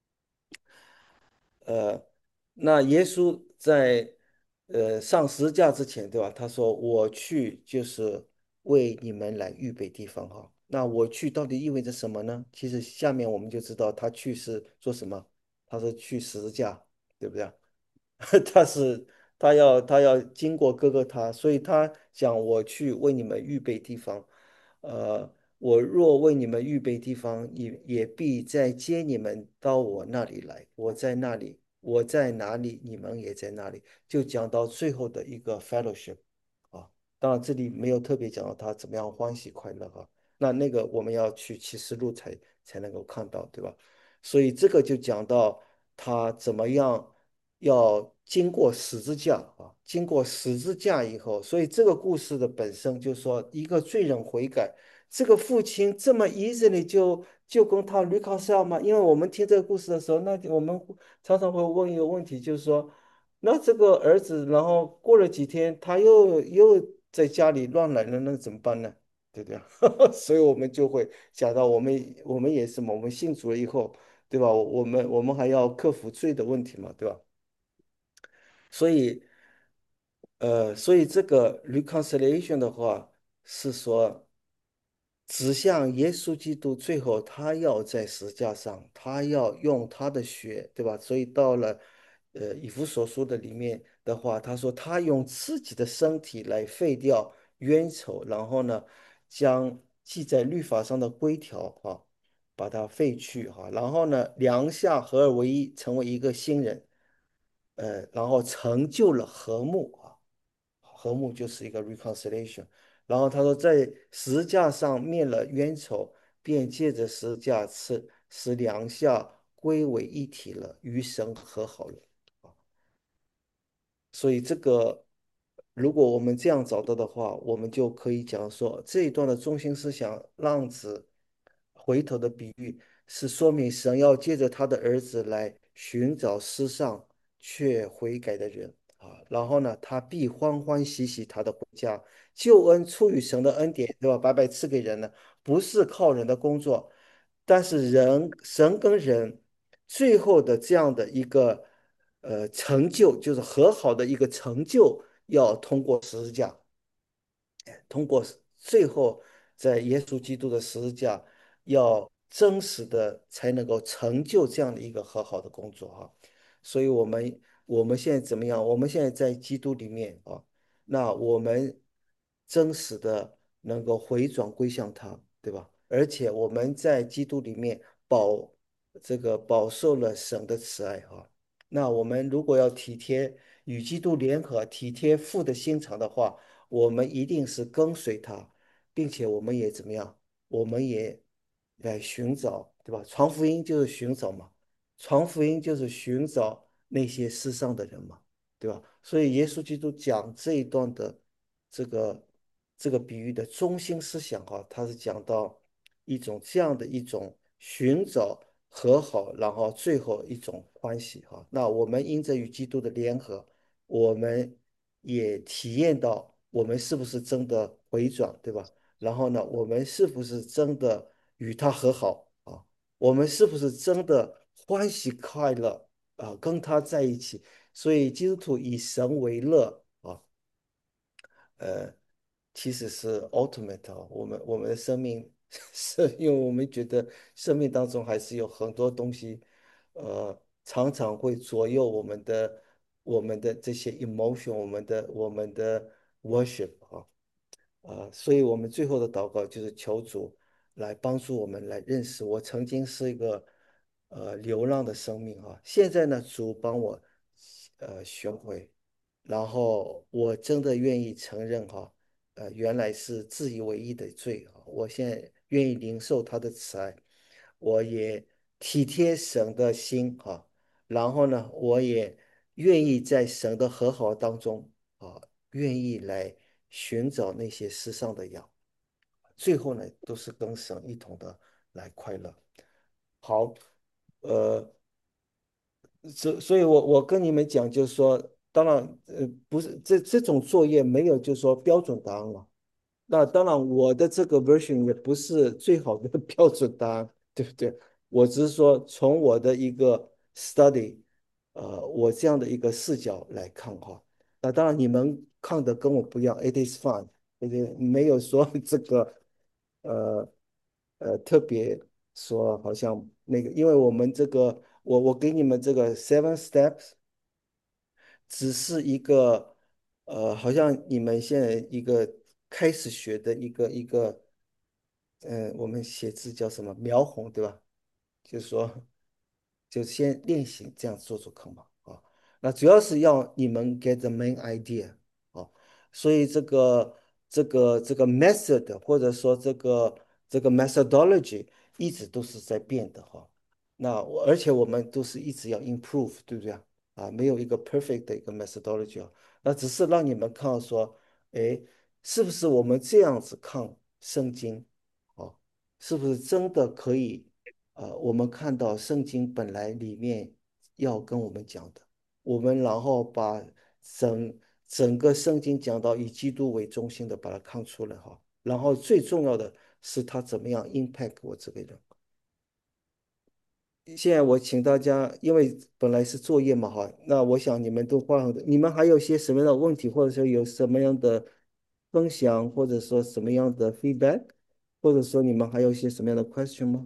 呃，那耶稣在呃上十字架之前，对吧？他说：“我去就是为你们来预备地方。”哈，那我去到底意味着什么呢？其实下面我们就知道他去是做什么。他说去十字架，对不对？他是他要他要经过哥哥他，所以他讲我去为你们预备地方，呃，我若为你们预备地方，也也必再接你们到我那里来。我在那里，我在哪里，你们也在那里。就讲到最后的一个 fellowship 啊，当然这里没有特别讲到他怎么样欢喜快乐哈，那那个我们要去启示录才才能够看到，对吧？所以这个就讲到他怎么样要经过十字架啊，经过十字架以后，所以这个故事的本身就是说一个罪人悔改，这个父亲这么 easily 就就跟他 reconcile 吗？因为我们听这个故事的时候，那我们常常会问一个问题，就是说，那这个儿子，然后过了几天，他又又在家里乱来了，那怎么办呢？对不对？所以我们就会讲到，我们我们也是嘛，我们信主了以后，对吧？我们我们还要克服罪的问题嘛，对吧？所以呃，所以这个 reconciliation 的话，是说指向耶稣基督，最后他要在十字架上，他要用他的血，对吧？所以到了呃以弗所书的里面的话，他说他用自己的身体来废掉冤仇，然后呢，将记在律法上的规条啊，把它废去哈，然后呢，两下合而为一，成为一个新人。呃，然后成就了和睦啊，和睦就是一个 reconciliation。然后他说，在十字架上灭了冤仇，便借着十字架使使两下归为一体了，与神和好了。所以这个，如果我们这样找到的话，我们就可以讲说，这一段的中心思想，浪子回头的比喻，是说明神要借着他的儿子来寻找世上却悔改的人啊。然后呢，他必欢欢喜喜他的回家，救恩出于神的恩典，对吧？白白赐给人呢，不是靠人的工作，但是人神跟人最后的这样的一个呃成就，就是和好的一个成就，要通过十字架。通过最后在耶稣基督的十字架，要真实的才能够成就这样的一个和好的工作哈。所以，我们我们现在怎么样？我们现在在基督里面啊，那我们真实的能够回转归向他，对吧？而且我们在基督里面饱这个饱受了神的慈爱哈。那我们如果要体贴与基督联合，体贴父的心肠的话，我们一定是跟随他，并且我们也怎么样？我们也来寻找，对吧？传福音就是寻找嘛，传福音就是寻找那些世上的人嘛，对吧？所以耶稣基督讲这一段的这个这个比喻的中心思想哈，他是讲到一种这样的一种寻找和好，然后最后一种欢喜哈。那我们因着与基督的联合，我们也体验到我们是不是真的回转，对吧？然后呢，我们是不是真的与他和好啊？我们是不是真的欢喜快乐啊？跟他在一起，所以基督徒以神为乐啊。呃，其实是 ultimate 啊，我们我们的生命是因为我们觉得生命当中还是有很多东西，呃，常常会左右我们的我们的这些 emotion，我们的我们的 worship 啊。啊，所以我们最后的祷告就是求主来帮助我们来认识，我曾经是一个呃流浪的生命啊，现在呢，主帮我呃寻回，然后我真的愿意承认哈，呃，原来是自以为意的罪啊，我现在愿意领受他的慈爱，我也体贴神的心哈，然后呢，我也愿意在神的和好当中啊，愿意来寻找那些世上的羊，最后呢，都是跟神一同的来快乐。好，呃，所所以我，我跟你们讲，就是说，当然，呃，不是这这种作业没有，就是说标准答案了。那当然，我的这个 version 也不是最好的标准答案，对不对？我只是说从我的一个 study，呃，我这样的一个视角来看哈。那当然，你们看的跟我不一样，it is fine，对不对？没有说这个，呃呃，特别说好像那个，因为我们这个，我我给你们这个 seven steps。 只是一个呃，好像你们现在一个开始学的一个一个，嗯、我们写字叫什么描红，对吧？就是说，就先练习这样做做看吧。啊，那主要是要你们 get the main idea。啊，所以这个这个这个 method 或者说这个这个 methodology 一直都是在变的哈。那我而且我们都是一直要 improve，对不对啊？啊，没有一个 perfect 的一个 methodology 啊，那只是让你们看到说，哎，是不是我们这样子看圣经，哦，是不是真的可以？呃，我们看到圣经本来里面要跟我们讲的，我们然后把整整个圣经讲到以基督为中心的把它看出来哈，然后最重要的是他怎么样 impact 我这个人。现在我请大家，因为本来是作业嘛哈，那我想你们都花了很多，你们还有些什么样的问题，或者说有什么样的分享，或者说什么样的 feedback，或者说你们还有一些什么样的 question 吗？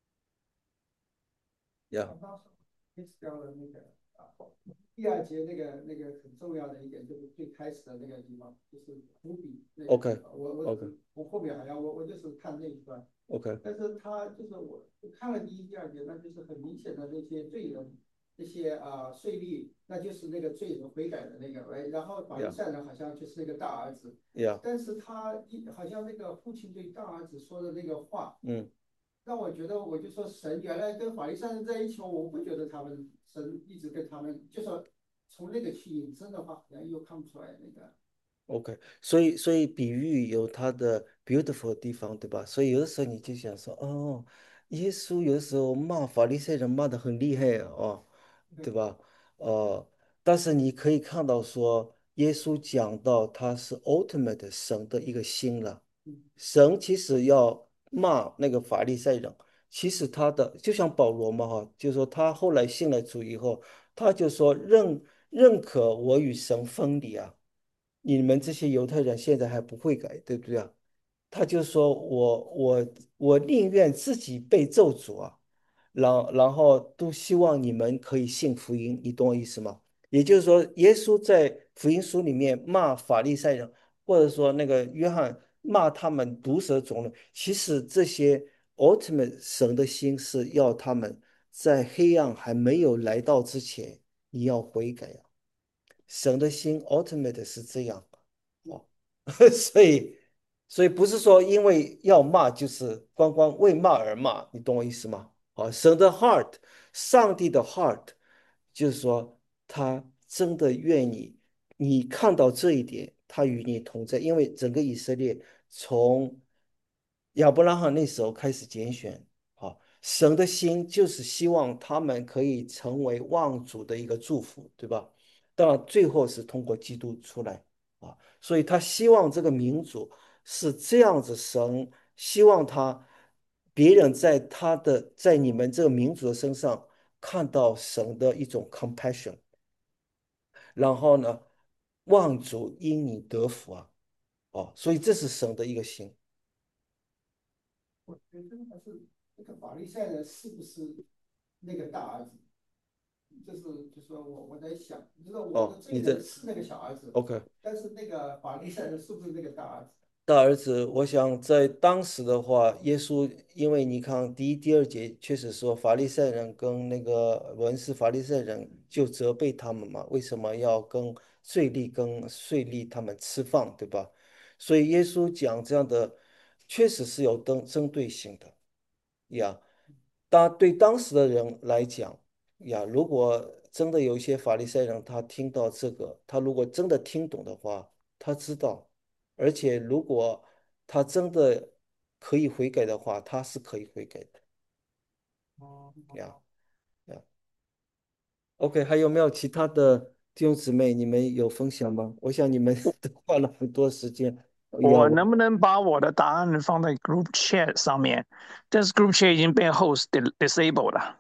呀刚刚说 miss 掉了那个啊，第二节那个那个很重要的一点就是最开始的那个地方，就是伏笔那个地方。我我 ，OK，OK，OK， 我后面好像我我就是看那一段，但是他就是我看了第一、第二节，那就是很明显的那些罪人，那些啊税吏，那就是那个罪人悔改的那个，哎，然后法利赛人好像就是那个大儿子， 呀， 但是他一好像那个父亲对大儿子说的那个话。 嗯。 让我觉得，我就说神原来跟法利赛人在一起，我不觉得他们神一直跟他们，就说从那个去引申的话，好像又看不出来那个。 OK，所以所以比喻有它的 beautiful 的地方，对吧？所以有的时候你就想说，哦，耶稣有的时候骂法利赛人骂得很厉害哦，对对， 吧？呃，但是你可以看到说，耶稣讲到他是 ultimate 神的一个心了。 嗯神其实要骂那个法利赛人，其实他的就像保罗嘛，哈，就说他后来信了主以后，他就说认认可我与神分离啊。你们这些犹太人现在还不会改，对不对啊？他就说我我我宁愿自己被咒诅啊，然然后都希望你们可以信福音，你懂我意思吗？也就是说，耶稣在福音书里面骂法利赛人，或者说那个约翰骂他们毒蛇种类，其实这些 ultimate 神的心是要他们在黑暗还没有来到之前，你要悔改啊。神的心 ultimate 是这样。哦，所以所以不是说因为要骂就是光光为骂而骂，你懂我意思吗？啊，神的 heart，上帝的 heart，就是说他真的愿意你看到这一点，他与你同在，因为整个以色列从亚伯拉罕那时候开始拣选。啊，神的心就是希望他们可以成为望主的一个祝福，对吧？当然，最后是通过基督出来。啊，所以他希望这个民族是这样子，神希望他别人在他的在你们这个民族的身上看到神的一种 compassion，然后呢，望主因你得福啊。哦，所以这是神的一个心。 我觉得还是那个法利赛人是不是那个大儿子？这是就是说我我在想，就是我的哦， 罪你的人是那个小儿子， OK。 但是那个法利赛人是不是那个大儿子？ 大儿子，我想在当时的话，耶稣，因为你看第一、第二节确实说法利赛人跟那个文士法利赛人就责备他们嘛，为什么要跟税吏跟税吏他们吃饭，对吧？所以耶稣讲这样的，确实是有针针对性的呀。当对当时的人来讲呀，如果真的有一些法利赛人，他听到这个，他如果真的听懂的话，他知道。而且如果他真的可以悔改的话，他是可以悔改的呀呀。OK，还有没有其他的弟兄姊妹，你们有分享吗？我想你们都花了很多时间要我能不能把我的答案放在 Group Chat 上面？但是 Group Chat 已经被 Host dis- disable 了。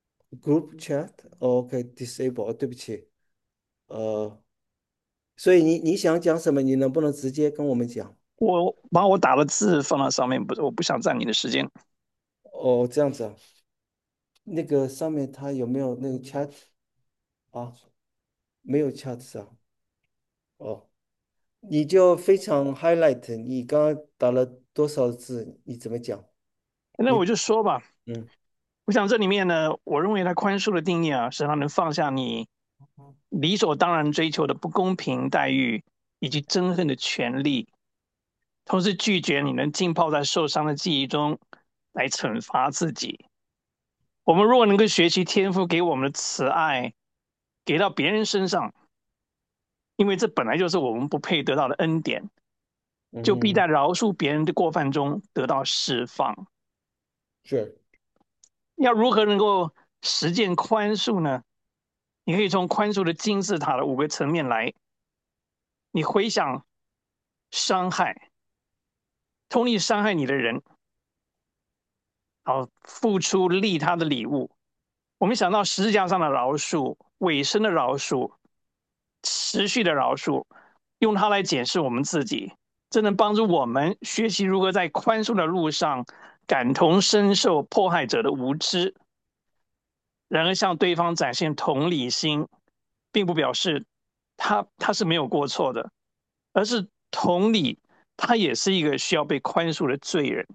group chat，OK，disable，对不起，呃，所以你你想讲什么？你能不能直接跟我们讲？ 我把我打的字放在上面，不是，我不想占你的时间。 哦，这样子啊，那个上面它有没有那个 chat 啊？ 没有恰上。哦，你就非常 highlight，你刚刚打了多少字？你怎么讲？你那我就说吧， 嗯我想这里面呢，我认为他宽恕的定义啊，是他能放下你理所当然追求的不公平待遇以及憎恨的权利，同时拒绝你能浸泡在受伤的记忆中来惩罚自己。我们如果能够学习天赋给我们的慈爱，给到别人身上，因为这本来就是我们不配得到的恩典，就必嗯， 在饶恕别人的过犯中得到释放。 是， 要如何能够实践宽恕呢？你可以从宽恕的金字塔的五个层面来。你回想伤害，同理伤害你的人，好付出利他的礼物。我们想到十字架上的饶恕、尾声的饶恕、持续的饶恕，用它来检视我们自己，这能帮助我们学习如何在宽恕的路上感同身受迫害者的无知，然而向对方展现同理心，并不表示他他是没有过错的，而是同理，他也是一个需要被宽恕的罪人。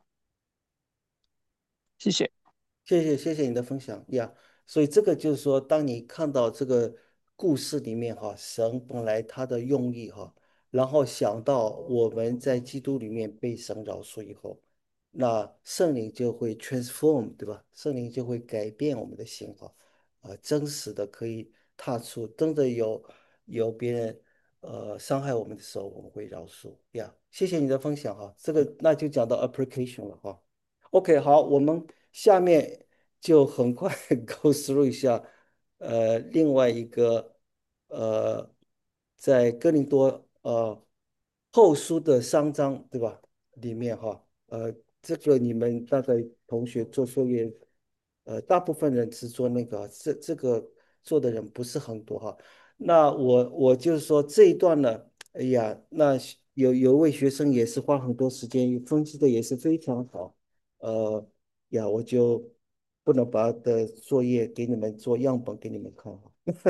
谢谢。 谢谢谢谢你的分享呀。所以这个就是说，当你看到这个故事里面哈，神本来他的用意哈，然后想到我们在基督里面被神饶恕以后，那圣灵就会 transform，对吧？圣灵就会改变我们的心哈，啊，真实的可以踏出，真的有有别人呃伤害我们的时候，我们会饶恕呀。谢谢你的分享哈，这个那就讲到 application 了哈。OK，好，我们下面就很快 go through 一下，呃，另外一个，呃，在哥林多呃后书的三章，对吧？里面哈，呃，这个你们大概同学做作业，呃，大部分人只做那个，这这个做的人不是很多哈。那我我就是说这一段呢，哎呀，那有有位学生也是花很多时间分析的也是非常好。呃呀，我就不能把的作业给你们做样本给你们看哈。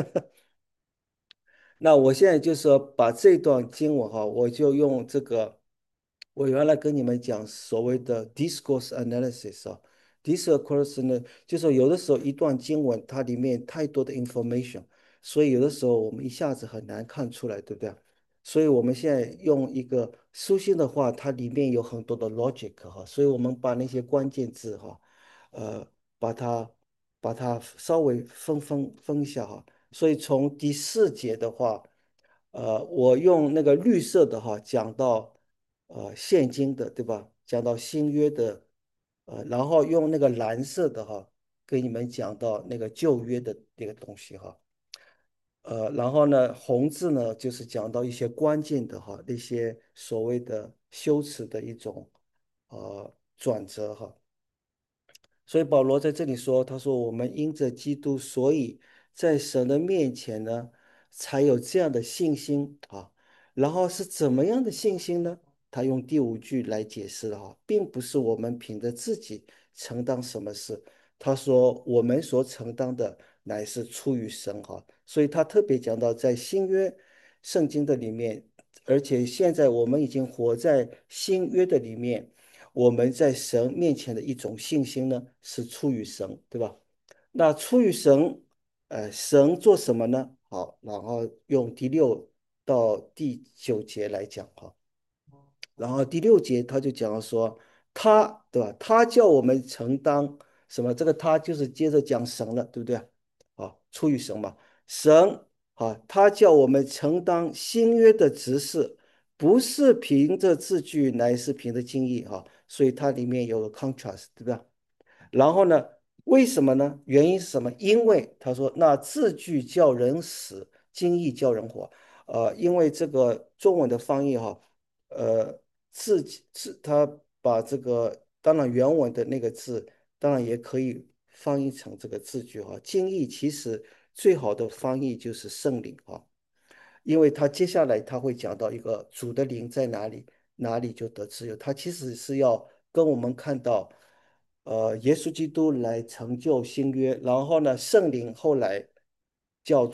那我现在就是说把这段经文哈，我就用这个，我原来跟你们讲所谓的 discourse analysis 啊，discourse 呢，就是有的时候一段经文它里面太多的 information，所以有的时候我们一下子很难看出来，对不对？所以我们现在用一个书信的话，它里面有很多的 logic 哈，所以我们把那些关键字哈，呃，把它把它稍微分分分一下哈。所以从第四节的话，呃，我用那个绿色的哈讲到呃现今的，对吧？讲到新约的，呃，然后用那个蓝色的哈给你们讲到那个旧约的那个东西哈。呃，然后呢，红字呢就是讲到一些关键的哈那些所谓的修辞的一种呃转折哈。所以保罗在这里说，他说我们因着基督，所以在神的面前呢，才有这样的信心啊。然后是怎么样的信心呢？他用第五句来解释了哈，并不是我们凭着自己承担什么事。他说我们所承担的乃是出于神哈。所以他特别讲到在新约圣经的里面，而且现在我们已经活在新约的里面。我们在神面前的一种信心呢，是出于神，对吧？那出于神，呃，神做什么呢？好，然后用第六到第九节来讲哈。然后第六节他就讲说，他对吧？他叫我们承担什么？这个他就是接着讲神了，对不对？啊，出于神嘛，神啊，他叫我们承担新约的职事，不是凭着字句，乃是凭着经意哈、所以它里面有个 contrast，对吧？然后呢，为什么呢？原因是什么？因为他说那字句叫人死，经意叫人活。呃，因为这个中文的翻译哈，呃，字字他把这个当然原文的那个字，当然也可以翻译成这个字句哈。经意其实最好的翻译就是圣灵哈，因为他接下来他会讲到一个主的灵在哪里，哪里就得自由。他其实是要跟我们看到，呃，耶稣基督来成就新约，然后呢，圣灵后来叫做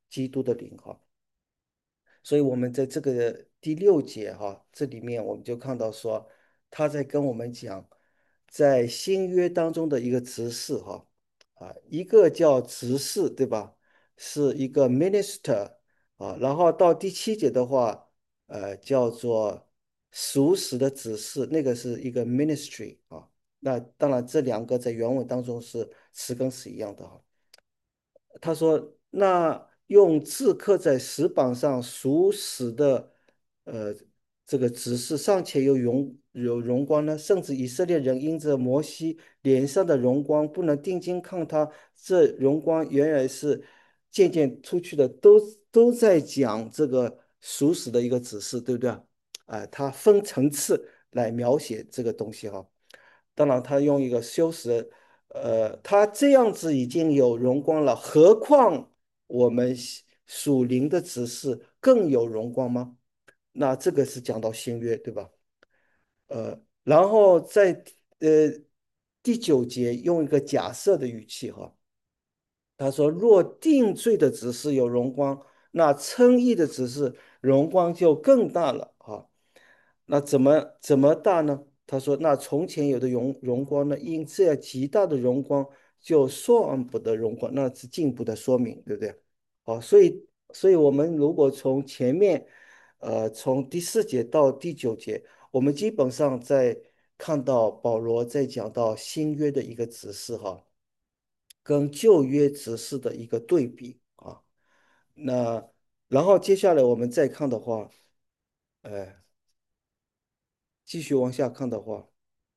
基督的灵哈。所以我们在这个第六节哈，这里面我们就看到说，他在跟我们讲，在新约当中的一个执事哈，啊，一个叫执事，对吧？是一个 minister 啊，然后到第七节的话，呃，叫做熟识的执事，那个是一个 ministry 啊。那当然，这两个在原文当中是词根是一样的哈。他说：“那用字刻在石板上属死的，呃，这个指示尚且有荣有荣光呢，甚至以色列人因着摩西脸上的荣光，不能定睛看他，这荣光原来是渐渐出去的，都都在讲这个属死的一个指示，对不对啊？啊、他分层次来描写这个东西哈。当然，他用一个修辞。”呃，他这样子已经有荣光了，何况我们属灵的指示更有荣光吗？那这个是讲到新约，对吧？呃，然后在呃第九节用一个假设的语气哈，他说：若定罪的指示有荣光，那称义的指示荣光就更大了啊。那怎么怎么大呢？他说：那从前有的荣荣光呢，因这样极大的荣光，就算不得荣光，那是进一步的说明，对不对？好，所以所以我们如果从前面，呃，从第四节到第九节，我们基本上在看到保罗在讲到新约的一个指示哈。跟旧约指示的一个对比啊。那然后接下来我们再看的话，呃，继续往下看的话，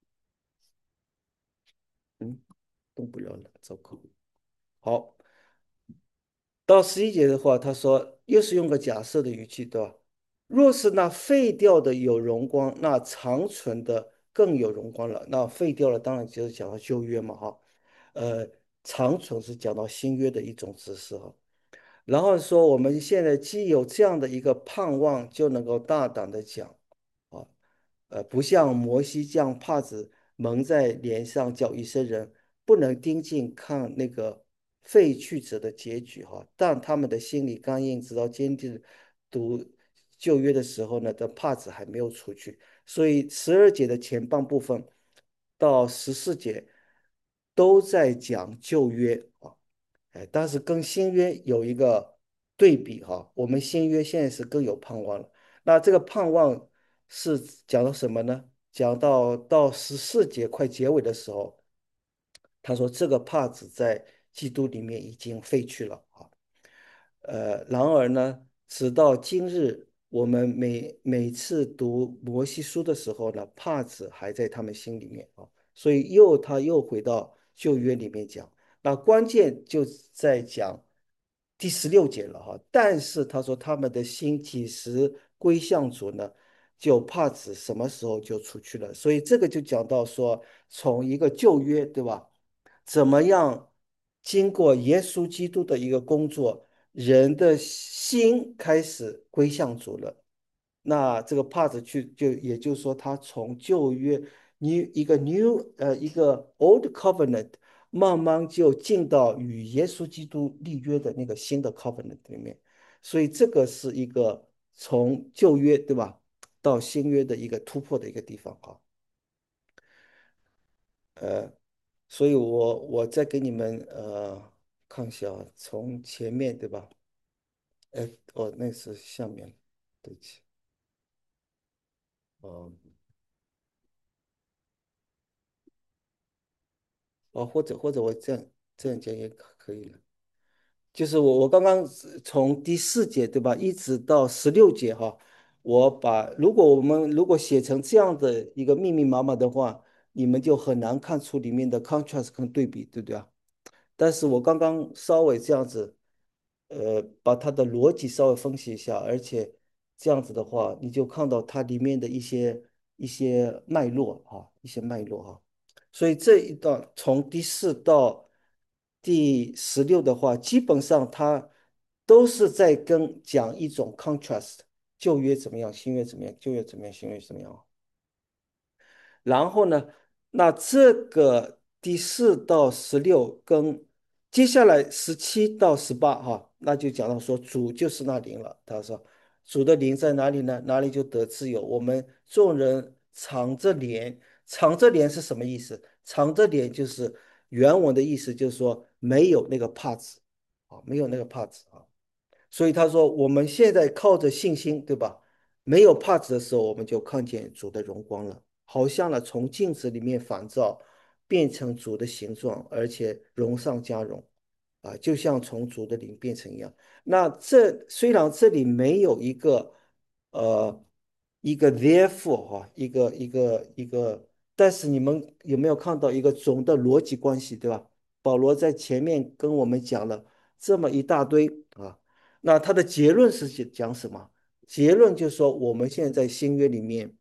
嗯，动不了了，糟糕。好，到十一节的话，他说又是用个假设的语气，对吧？若是那废掉的有荣光，那长存的更有荣光了。那废掉了，当然就是讲到旧约嘛，哈。呃，长存是讲到新约的一种指示哈。然后说，我们现在既有这样的一个盼望，就能够大胆的讲，啊，呃，不像摩西将帕子蒙在脸上，叫以色列人不能盯紧看那个废去者的结局，哈，但他们的心里刚硬，直到坚定读旧约的时候呢，的帕子还没有除去，所以十二节的前半部分到十四节都在讲旧约啊。哎，但是跟新约有一个对比哈，我们新约现在是更有盼望了。那这个盼望是讲到什么呢？讲到到十四节快结尾的时候，他说这个帕子在基督里面已经废去了啊。呃，然而呢，直到今日，我们每每次读摩西书的时候呢，帕子还在他们心里面啊，所以又他又回到旧约里面讲。那关键就在讲第十六节了哈。但是他说他们的心几时归向主呢？就怕指什么时候就出去了。所以这个就讲到说，从一个旧约，对吧？怎么样经过耶稣基督的一个工作，人的心开始归向主了。那这个 part 去就也就是说，他从旧约 new 一个 new 呃一个 old covenant 慢慢就进到与耶稣基督立约的那个新的 covenant 里面，所以这个是一个从旧约对吧到新约的一个突破的一个地方哈。呃，所以我我再给你们呃看一下啊，从前面对吧？哎，哦，那是下面，对不起，哦。哦，或者或者我这样这样讲也可可以了。就是我我刚刚是从第四节对吧，一直到十六节哈，我把如果我们如果写成这样的一个密密麻麻的话，你们就很难看出里面的 contrast 跟对比，对不对啊？但是我刚刚稍微这样子，呃，把它的逻辑稍微分析一下，而且这样子的话，你就看到它里面的一些一些脉络哈，一些脉络哈。所以这一段从第四到第十六的话，基本上它都是在跟讲一种 contrast，旧约怎么样，新约怎么样，旧约怎么样，新约怎么样。然后呢，那这个第四到十六跟接下来十七到十八哈，那就讲到说主就是那灵了。他说主的灵在哪里呢？哪里就得自由。我们众人敞着脸，敞着脸是什么意思？敞着脸就是原文的意思，就是说没有那个帕子啊，没有那个帕子啊。所以他说我们现在靠着信心，对吧？没有帕子的时候，我们就看见主的荣光了，好像呢从镜子里面反照，变成主的形状，而且荣上加荣。啊，就像从主的灵变成一样。那这虽然这里没有一个呃一个 therefore 哈、一个一个一个，但是你们有没有看到一个总的逻辑关系，对吧？保罗在前面跟我们讲了这么一大堆啊，那他的结论是讲讲什么？结论就是说，我们现在在新约里面，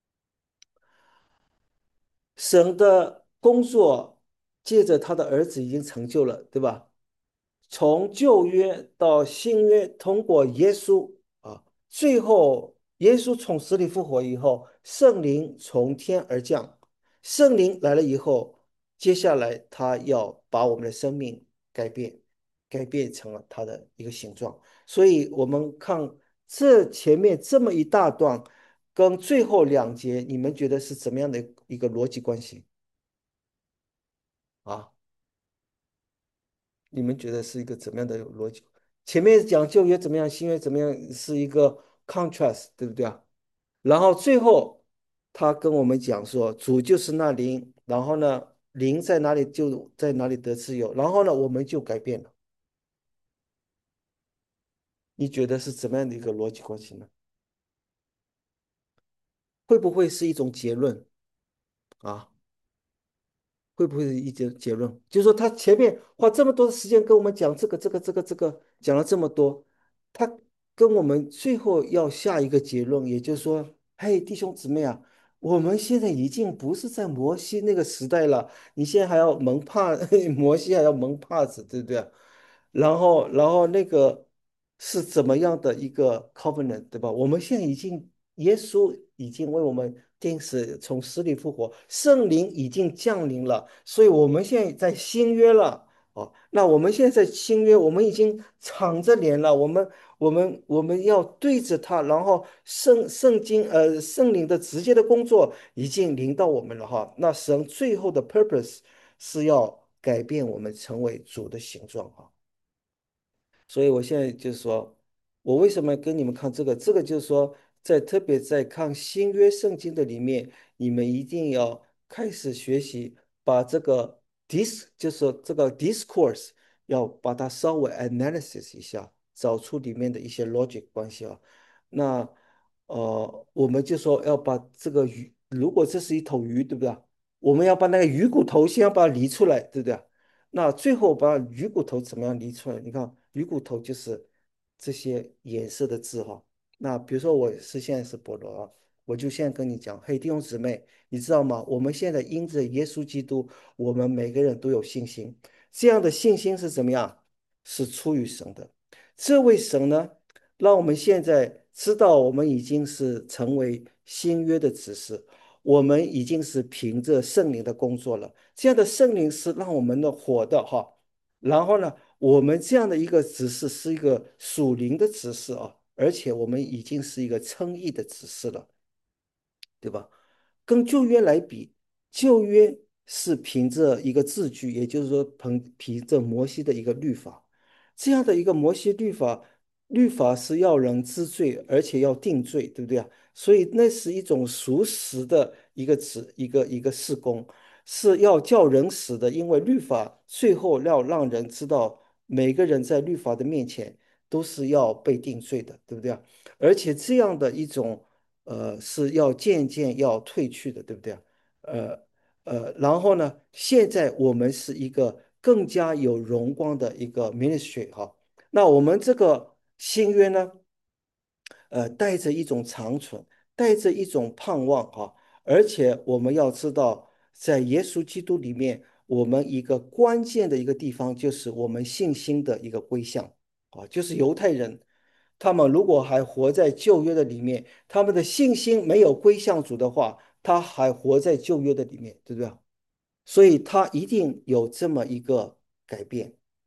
神的工作借着他的儿子已经成就了，对吧？从旧约到新约，通过耶稣啊，最后耶稣从死里复活以后，圣灵从天而降，圣灵来了以后，接下来他要把我们的生命改变，改变成了他的一个形状。所以，我们看这前面这么一大段，跟最后两节，你们觉得是怎么样的一个逻辑关系啊？你们觉得是一个怎么样的逻辑？前面讲旧约怎么样，新约怎么样，是一个 contrast，对不对啊？然后最后他跟我们讲说，主就是那灵，然后呢，灵在哪里就在哪里得自由，然后呢，我们就改变了。你觉得是怎么样的一个逻辑关系呢？会不会是一种结论啊？会不会是一结结论？就是说，他前面花这么多的时间跟我们讲这个、这个、这个、这个，讲了这么多，他跟我们最后要下一个结论，也就是说，嘿，弟兄姊妹啊，我们现在已经不是在摩西那个时代了，你现在还要蒙帕，摩西还要蒙帕子，对不对啊？然后，然后那个是怎么样的一个 covenant，对吧？我们现在已经，耶稣已经为我们定死，从死里复活，圣灵已经降临了，所以我们现在在新约了。哦，那我们现在在新约，我们已经敞着脸了，我们我们我们要对着他，然后圣圣经呃圣灵的直接的工作已经临到我们了哈。那神最后的 purpose 是要改变我们成为主的形状哈。所以我现在就是说，我为什么跟你们看这个？这个就是说，在特别在看新约圣经的里面，你们一定要开始学习，把这个 dis 就是说这个 discourse 要把它稍微 analysis 一下，找出里面的一些 logic 关系啊。那呃，我们就说要把这个鱼，如果这是一头鱼，对不对？我们要把那个鱼骨头先要把它理出来，对不对？那最后把鱼骨头怎么样理出来？你看鱼骨头就是这些颜色的字哈。那比如说我是现在是保罗啊，我就现在跟你讲，嘿，弟兄姊妹，你知道吗？我们现在因着耶稣基督，我们每个人都有信心。这样的信心是怎么样？是出于神的。这位神呢，让我们现在知道，我们已经是成为新约的指示，我们已经是凭着圣灵的工作了。这样的圣灵是让我们的活的哈。然后呢，我们这样的一个指示是一个属灵的指示啊，而且我们已经是一个称义的指示了。对吧？跟旧约来比，旧约是凭着一个字句，也就是说凭凭着摩西的一个律法，这样的一个摩西律法，律法是要人知罪，而且要定罪，对不对啊？所以那是一种属实的一个指一个一个事工，是要叫人死的，因为律法最后要让人知道，每个人在律法的面前都是要被定罪的，对不对啊？而且这样的一种。呃，是要渐渐要退去的，对不对啊？呃呃，然后呢，现在我们是一个更加有荣光的一个 ministry 哈。那我们这个新约呢，呃，带着一种长存，带着一种盼望哈。而且我们要知道，在耶稣基督里面，我们一个关键的一个地方就是我们信心的一个归向啊，就是犹太人。他们如果还活在旧约的里面，他们的信心没有归向主的话，他还活在旧约的里面，对不对？所以他一定有这么一个改变。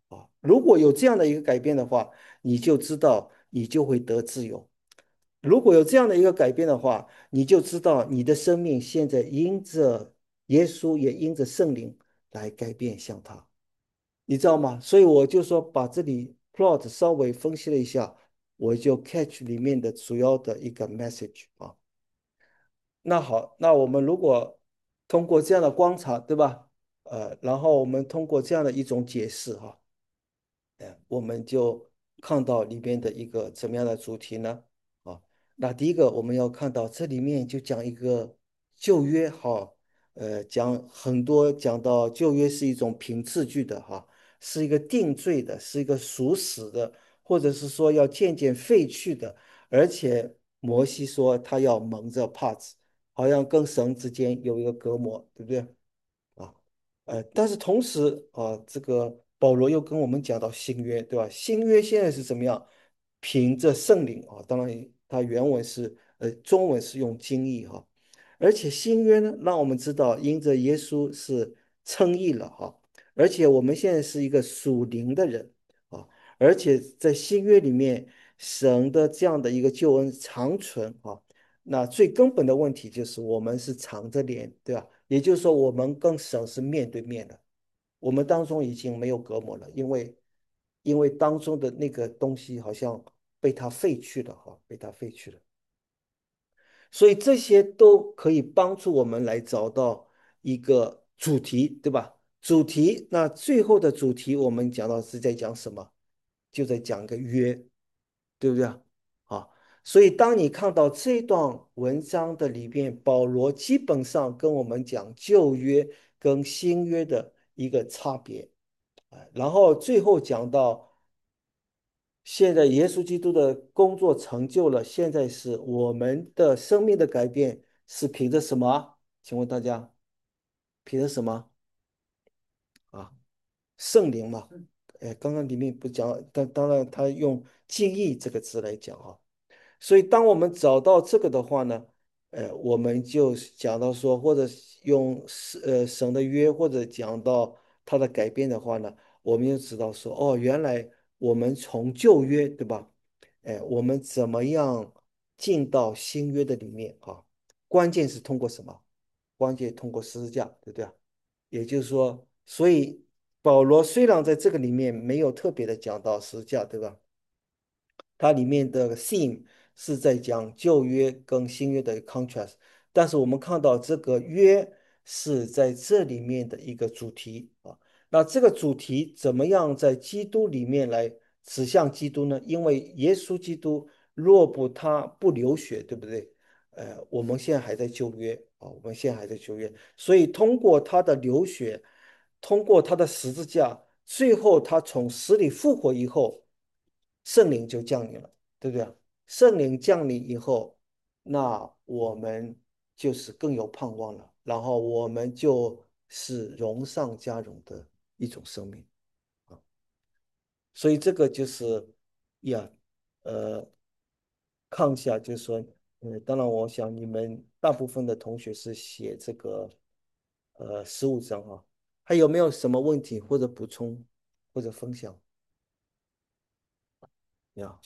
啊。如果有这样的一个改变的话，你就知道你就会得自由。如果有这样的一个改变的话，你就知道你的生命现在因着耶稣，也因着圣灵来改变向他，你知道吗？所以我就说把这里 plot 稍微分析了一下，我就 catch 里面的主要的一个 message 啊。那好，那我们如果通过这样的观察，对吧？呃，然后我们通过这样的一种解释哈，我们就看到里边的一个怎么样的主题呢？啊，那第一个我们要看到这里面就讲一个旧约哈，呃，讲很多讲到旧约是一种凭次句的哈，是一个定罪的，是一个属死的，或者是说要渐渐废去的，而且摩西说他要蒙着帕子，好像跟神之间有一个隔膜，对不对？啊。呃，但是同时啊，这个保罗又跟我们讲到新约，对吧？新约现在是怎么样？凭着圣灵啊，当然它原文是呃中文是用经义哈，而且新约呢，让我们知道因着耶稣是称义了哈，而且我们现在是一个属灵的人啊，而且在新约里面，神的这样的一个救恩长存啊。那最根本的问题就是我们是藏着脸，对吧？也就是说，我们跟神是面对面的，我们当中已经没有隔膜了，因为因为当中的那个东西好像被他废去了，哈，被他废去了。所以这些都可以帮助我们来找到一个主题，对吧？主题，那最后的主题我们讲到是在讲什么？就在讲个约，对不对啊？啊，所以当你看到这段文章的里边，保罗基本上跟我们讲旧约跟新约的一个差别，啊，然后最后讲到现在耶稣基督的工作成就了，现在是我们的生命的改变是凭着什么？请问大家，凭着什么啊？圣灵嘛？哎，刚刚里面不讲，但当然他用敬意这个字来讲啊。所以，当我们找到这个的话呢，呃，我们就讲到说，或者用是呃神的约，或者讲到它的改变的话呢，我们就知道说，哦，原来我们从旧约，对吧？哎，我们怎么样进到新约的里面啊？关键是通过什么？关键通过十字架，对不对啊？也就是说，所以保罗虽然在这个里面没有特别的讲到十字架，对吧？它里面的 theme 是在讲旧约跟新约的 contrast，但是我们看到这个约是在这里面的一个主题啊。那这个主题怎么样在基督里面来指向基督呢？因为耶稣基督若不他不流血，对不对？呃，我们现在还在旧约啊，我们现在还在旧约，所以通过他的流血，通过他的十字架，最后他从死里复活以后。圣灵就降临了，对不对？圣灵降临以后，那我们就是更有盼望了，然后我们就是荣上加荣的一种生命啊。所以这个就是呀，呃，看一下就是说，呃，当然我想你们大部分的同学是写这个呃十五章啊，还有没有什么问题或者补充或者分享呀？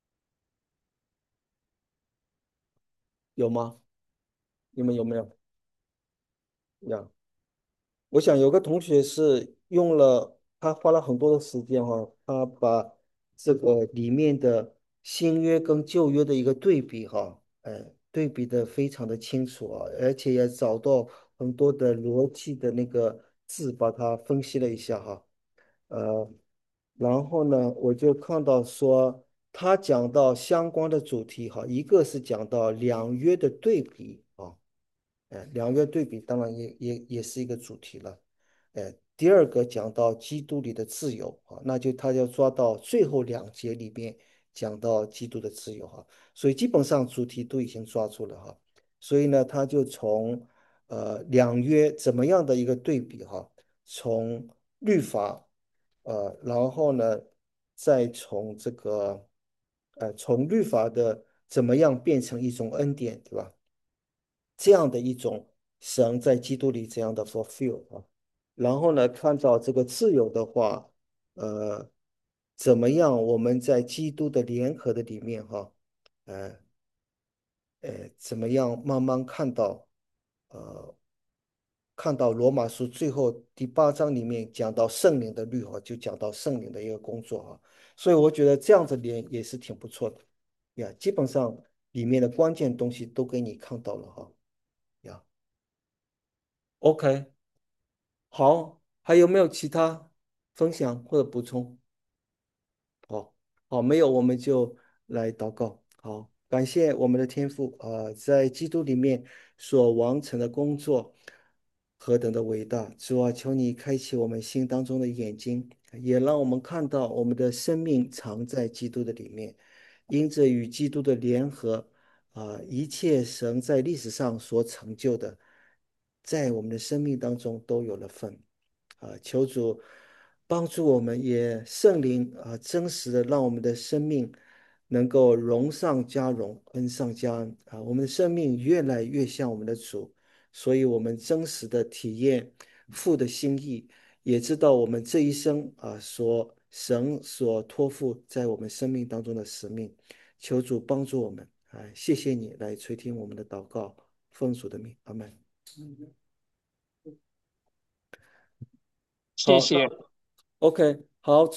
有吗？你们有没有呀？我想有个同学是用了，他花了很多的时间哈，他把这个里面的新约跟旧约的一个对比哈，呃，对比的非常的清楚啊，而且也找到很多的逻辑的那个字，把它分析了一下哈，呃，然后呢，我就看到说他讲到相关的主题哈，一个是讲到两约的对比啊。哎，两约对比当然也也也是一个主题了。哎，第二个讲到基督里的自由啊，那就他要抓到最后两节里边讲到基督的自由哈，所以基本上主题都已经抓住了哈。所以呢，他就从呃两约怎么样的一个对比哈，从律法呃，然后呢，再从这个呃从律法的怎么样变成一种恩典，对吧？这样的一种神在基督里这样的 fulfill 啊，然后呢，看到这个自由的话， 呃，怎么样我们在基督的联合的里面哈，呃呃，怎么样慢慢看到，呃，看到罗马书最后第八章里面讲到圣灵的律哈，就讲到圣灵的一个工作哈，所以我觉得这样子连也是挺不错的呀，基本上里面的关键东西都给你看到了哈呀。OK，好，还有没有其他分享或者补充？好，好，没有，我们就来祷告。好，感谢我们的天父啊，在基督里面所完成的工作何等的伟大！主啊，求你开启我们心当中的眼睛，也让我们看到我们的生命藏在基督的里面，因着与基督的联合啊，一切神在历史上所成就的，在我们的生命当中都有了份。啊，求主帮助我们，也圣灵啊，真实的让我们的生命能够荣上加荣，恩上加恩啊，我们的生命越来越像我们的主，所以我们真实的体验父的心意，也知道我们这一生啊所神所托付在我们生命当中的使命。求主帮助我们啊，谢谢你来垂听我们的祷告，奉主的名，阿门。好，那谢谢。 OK，好。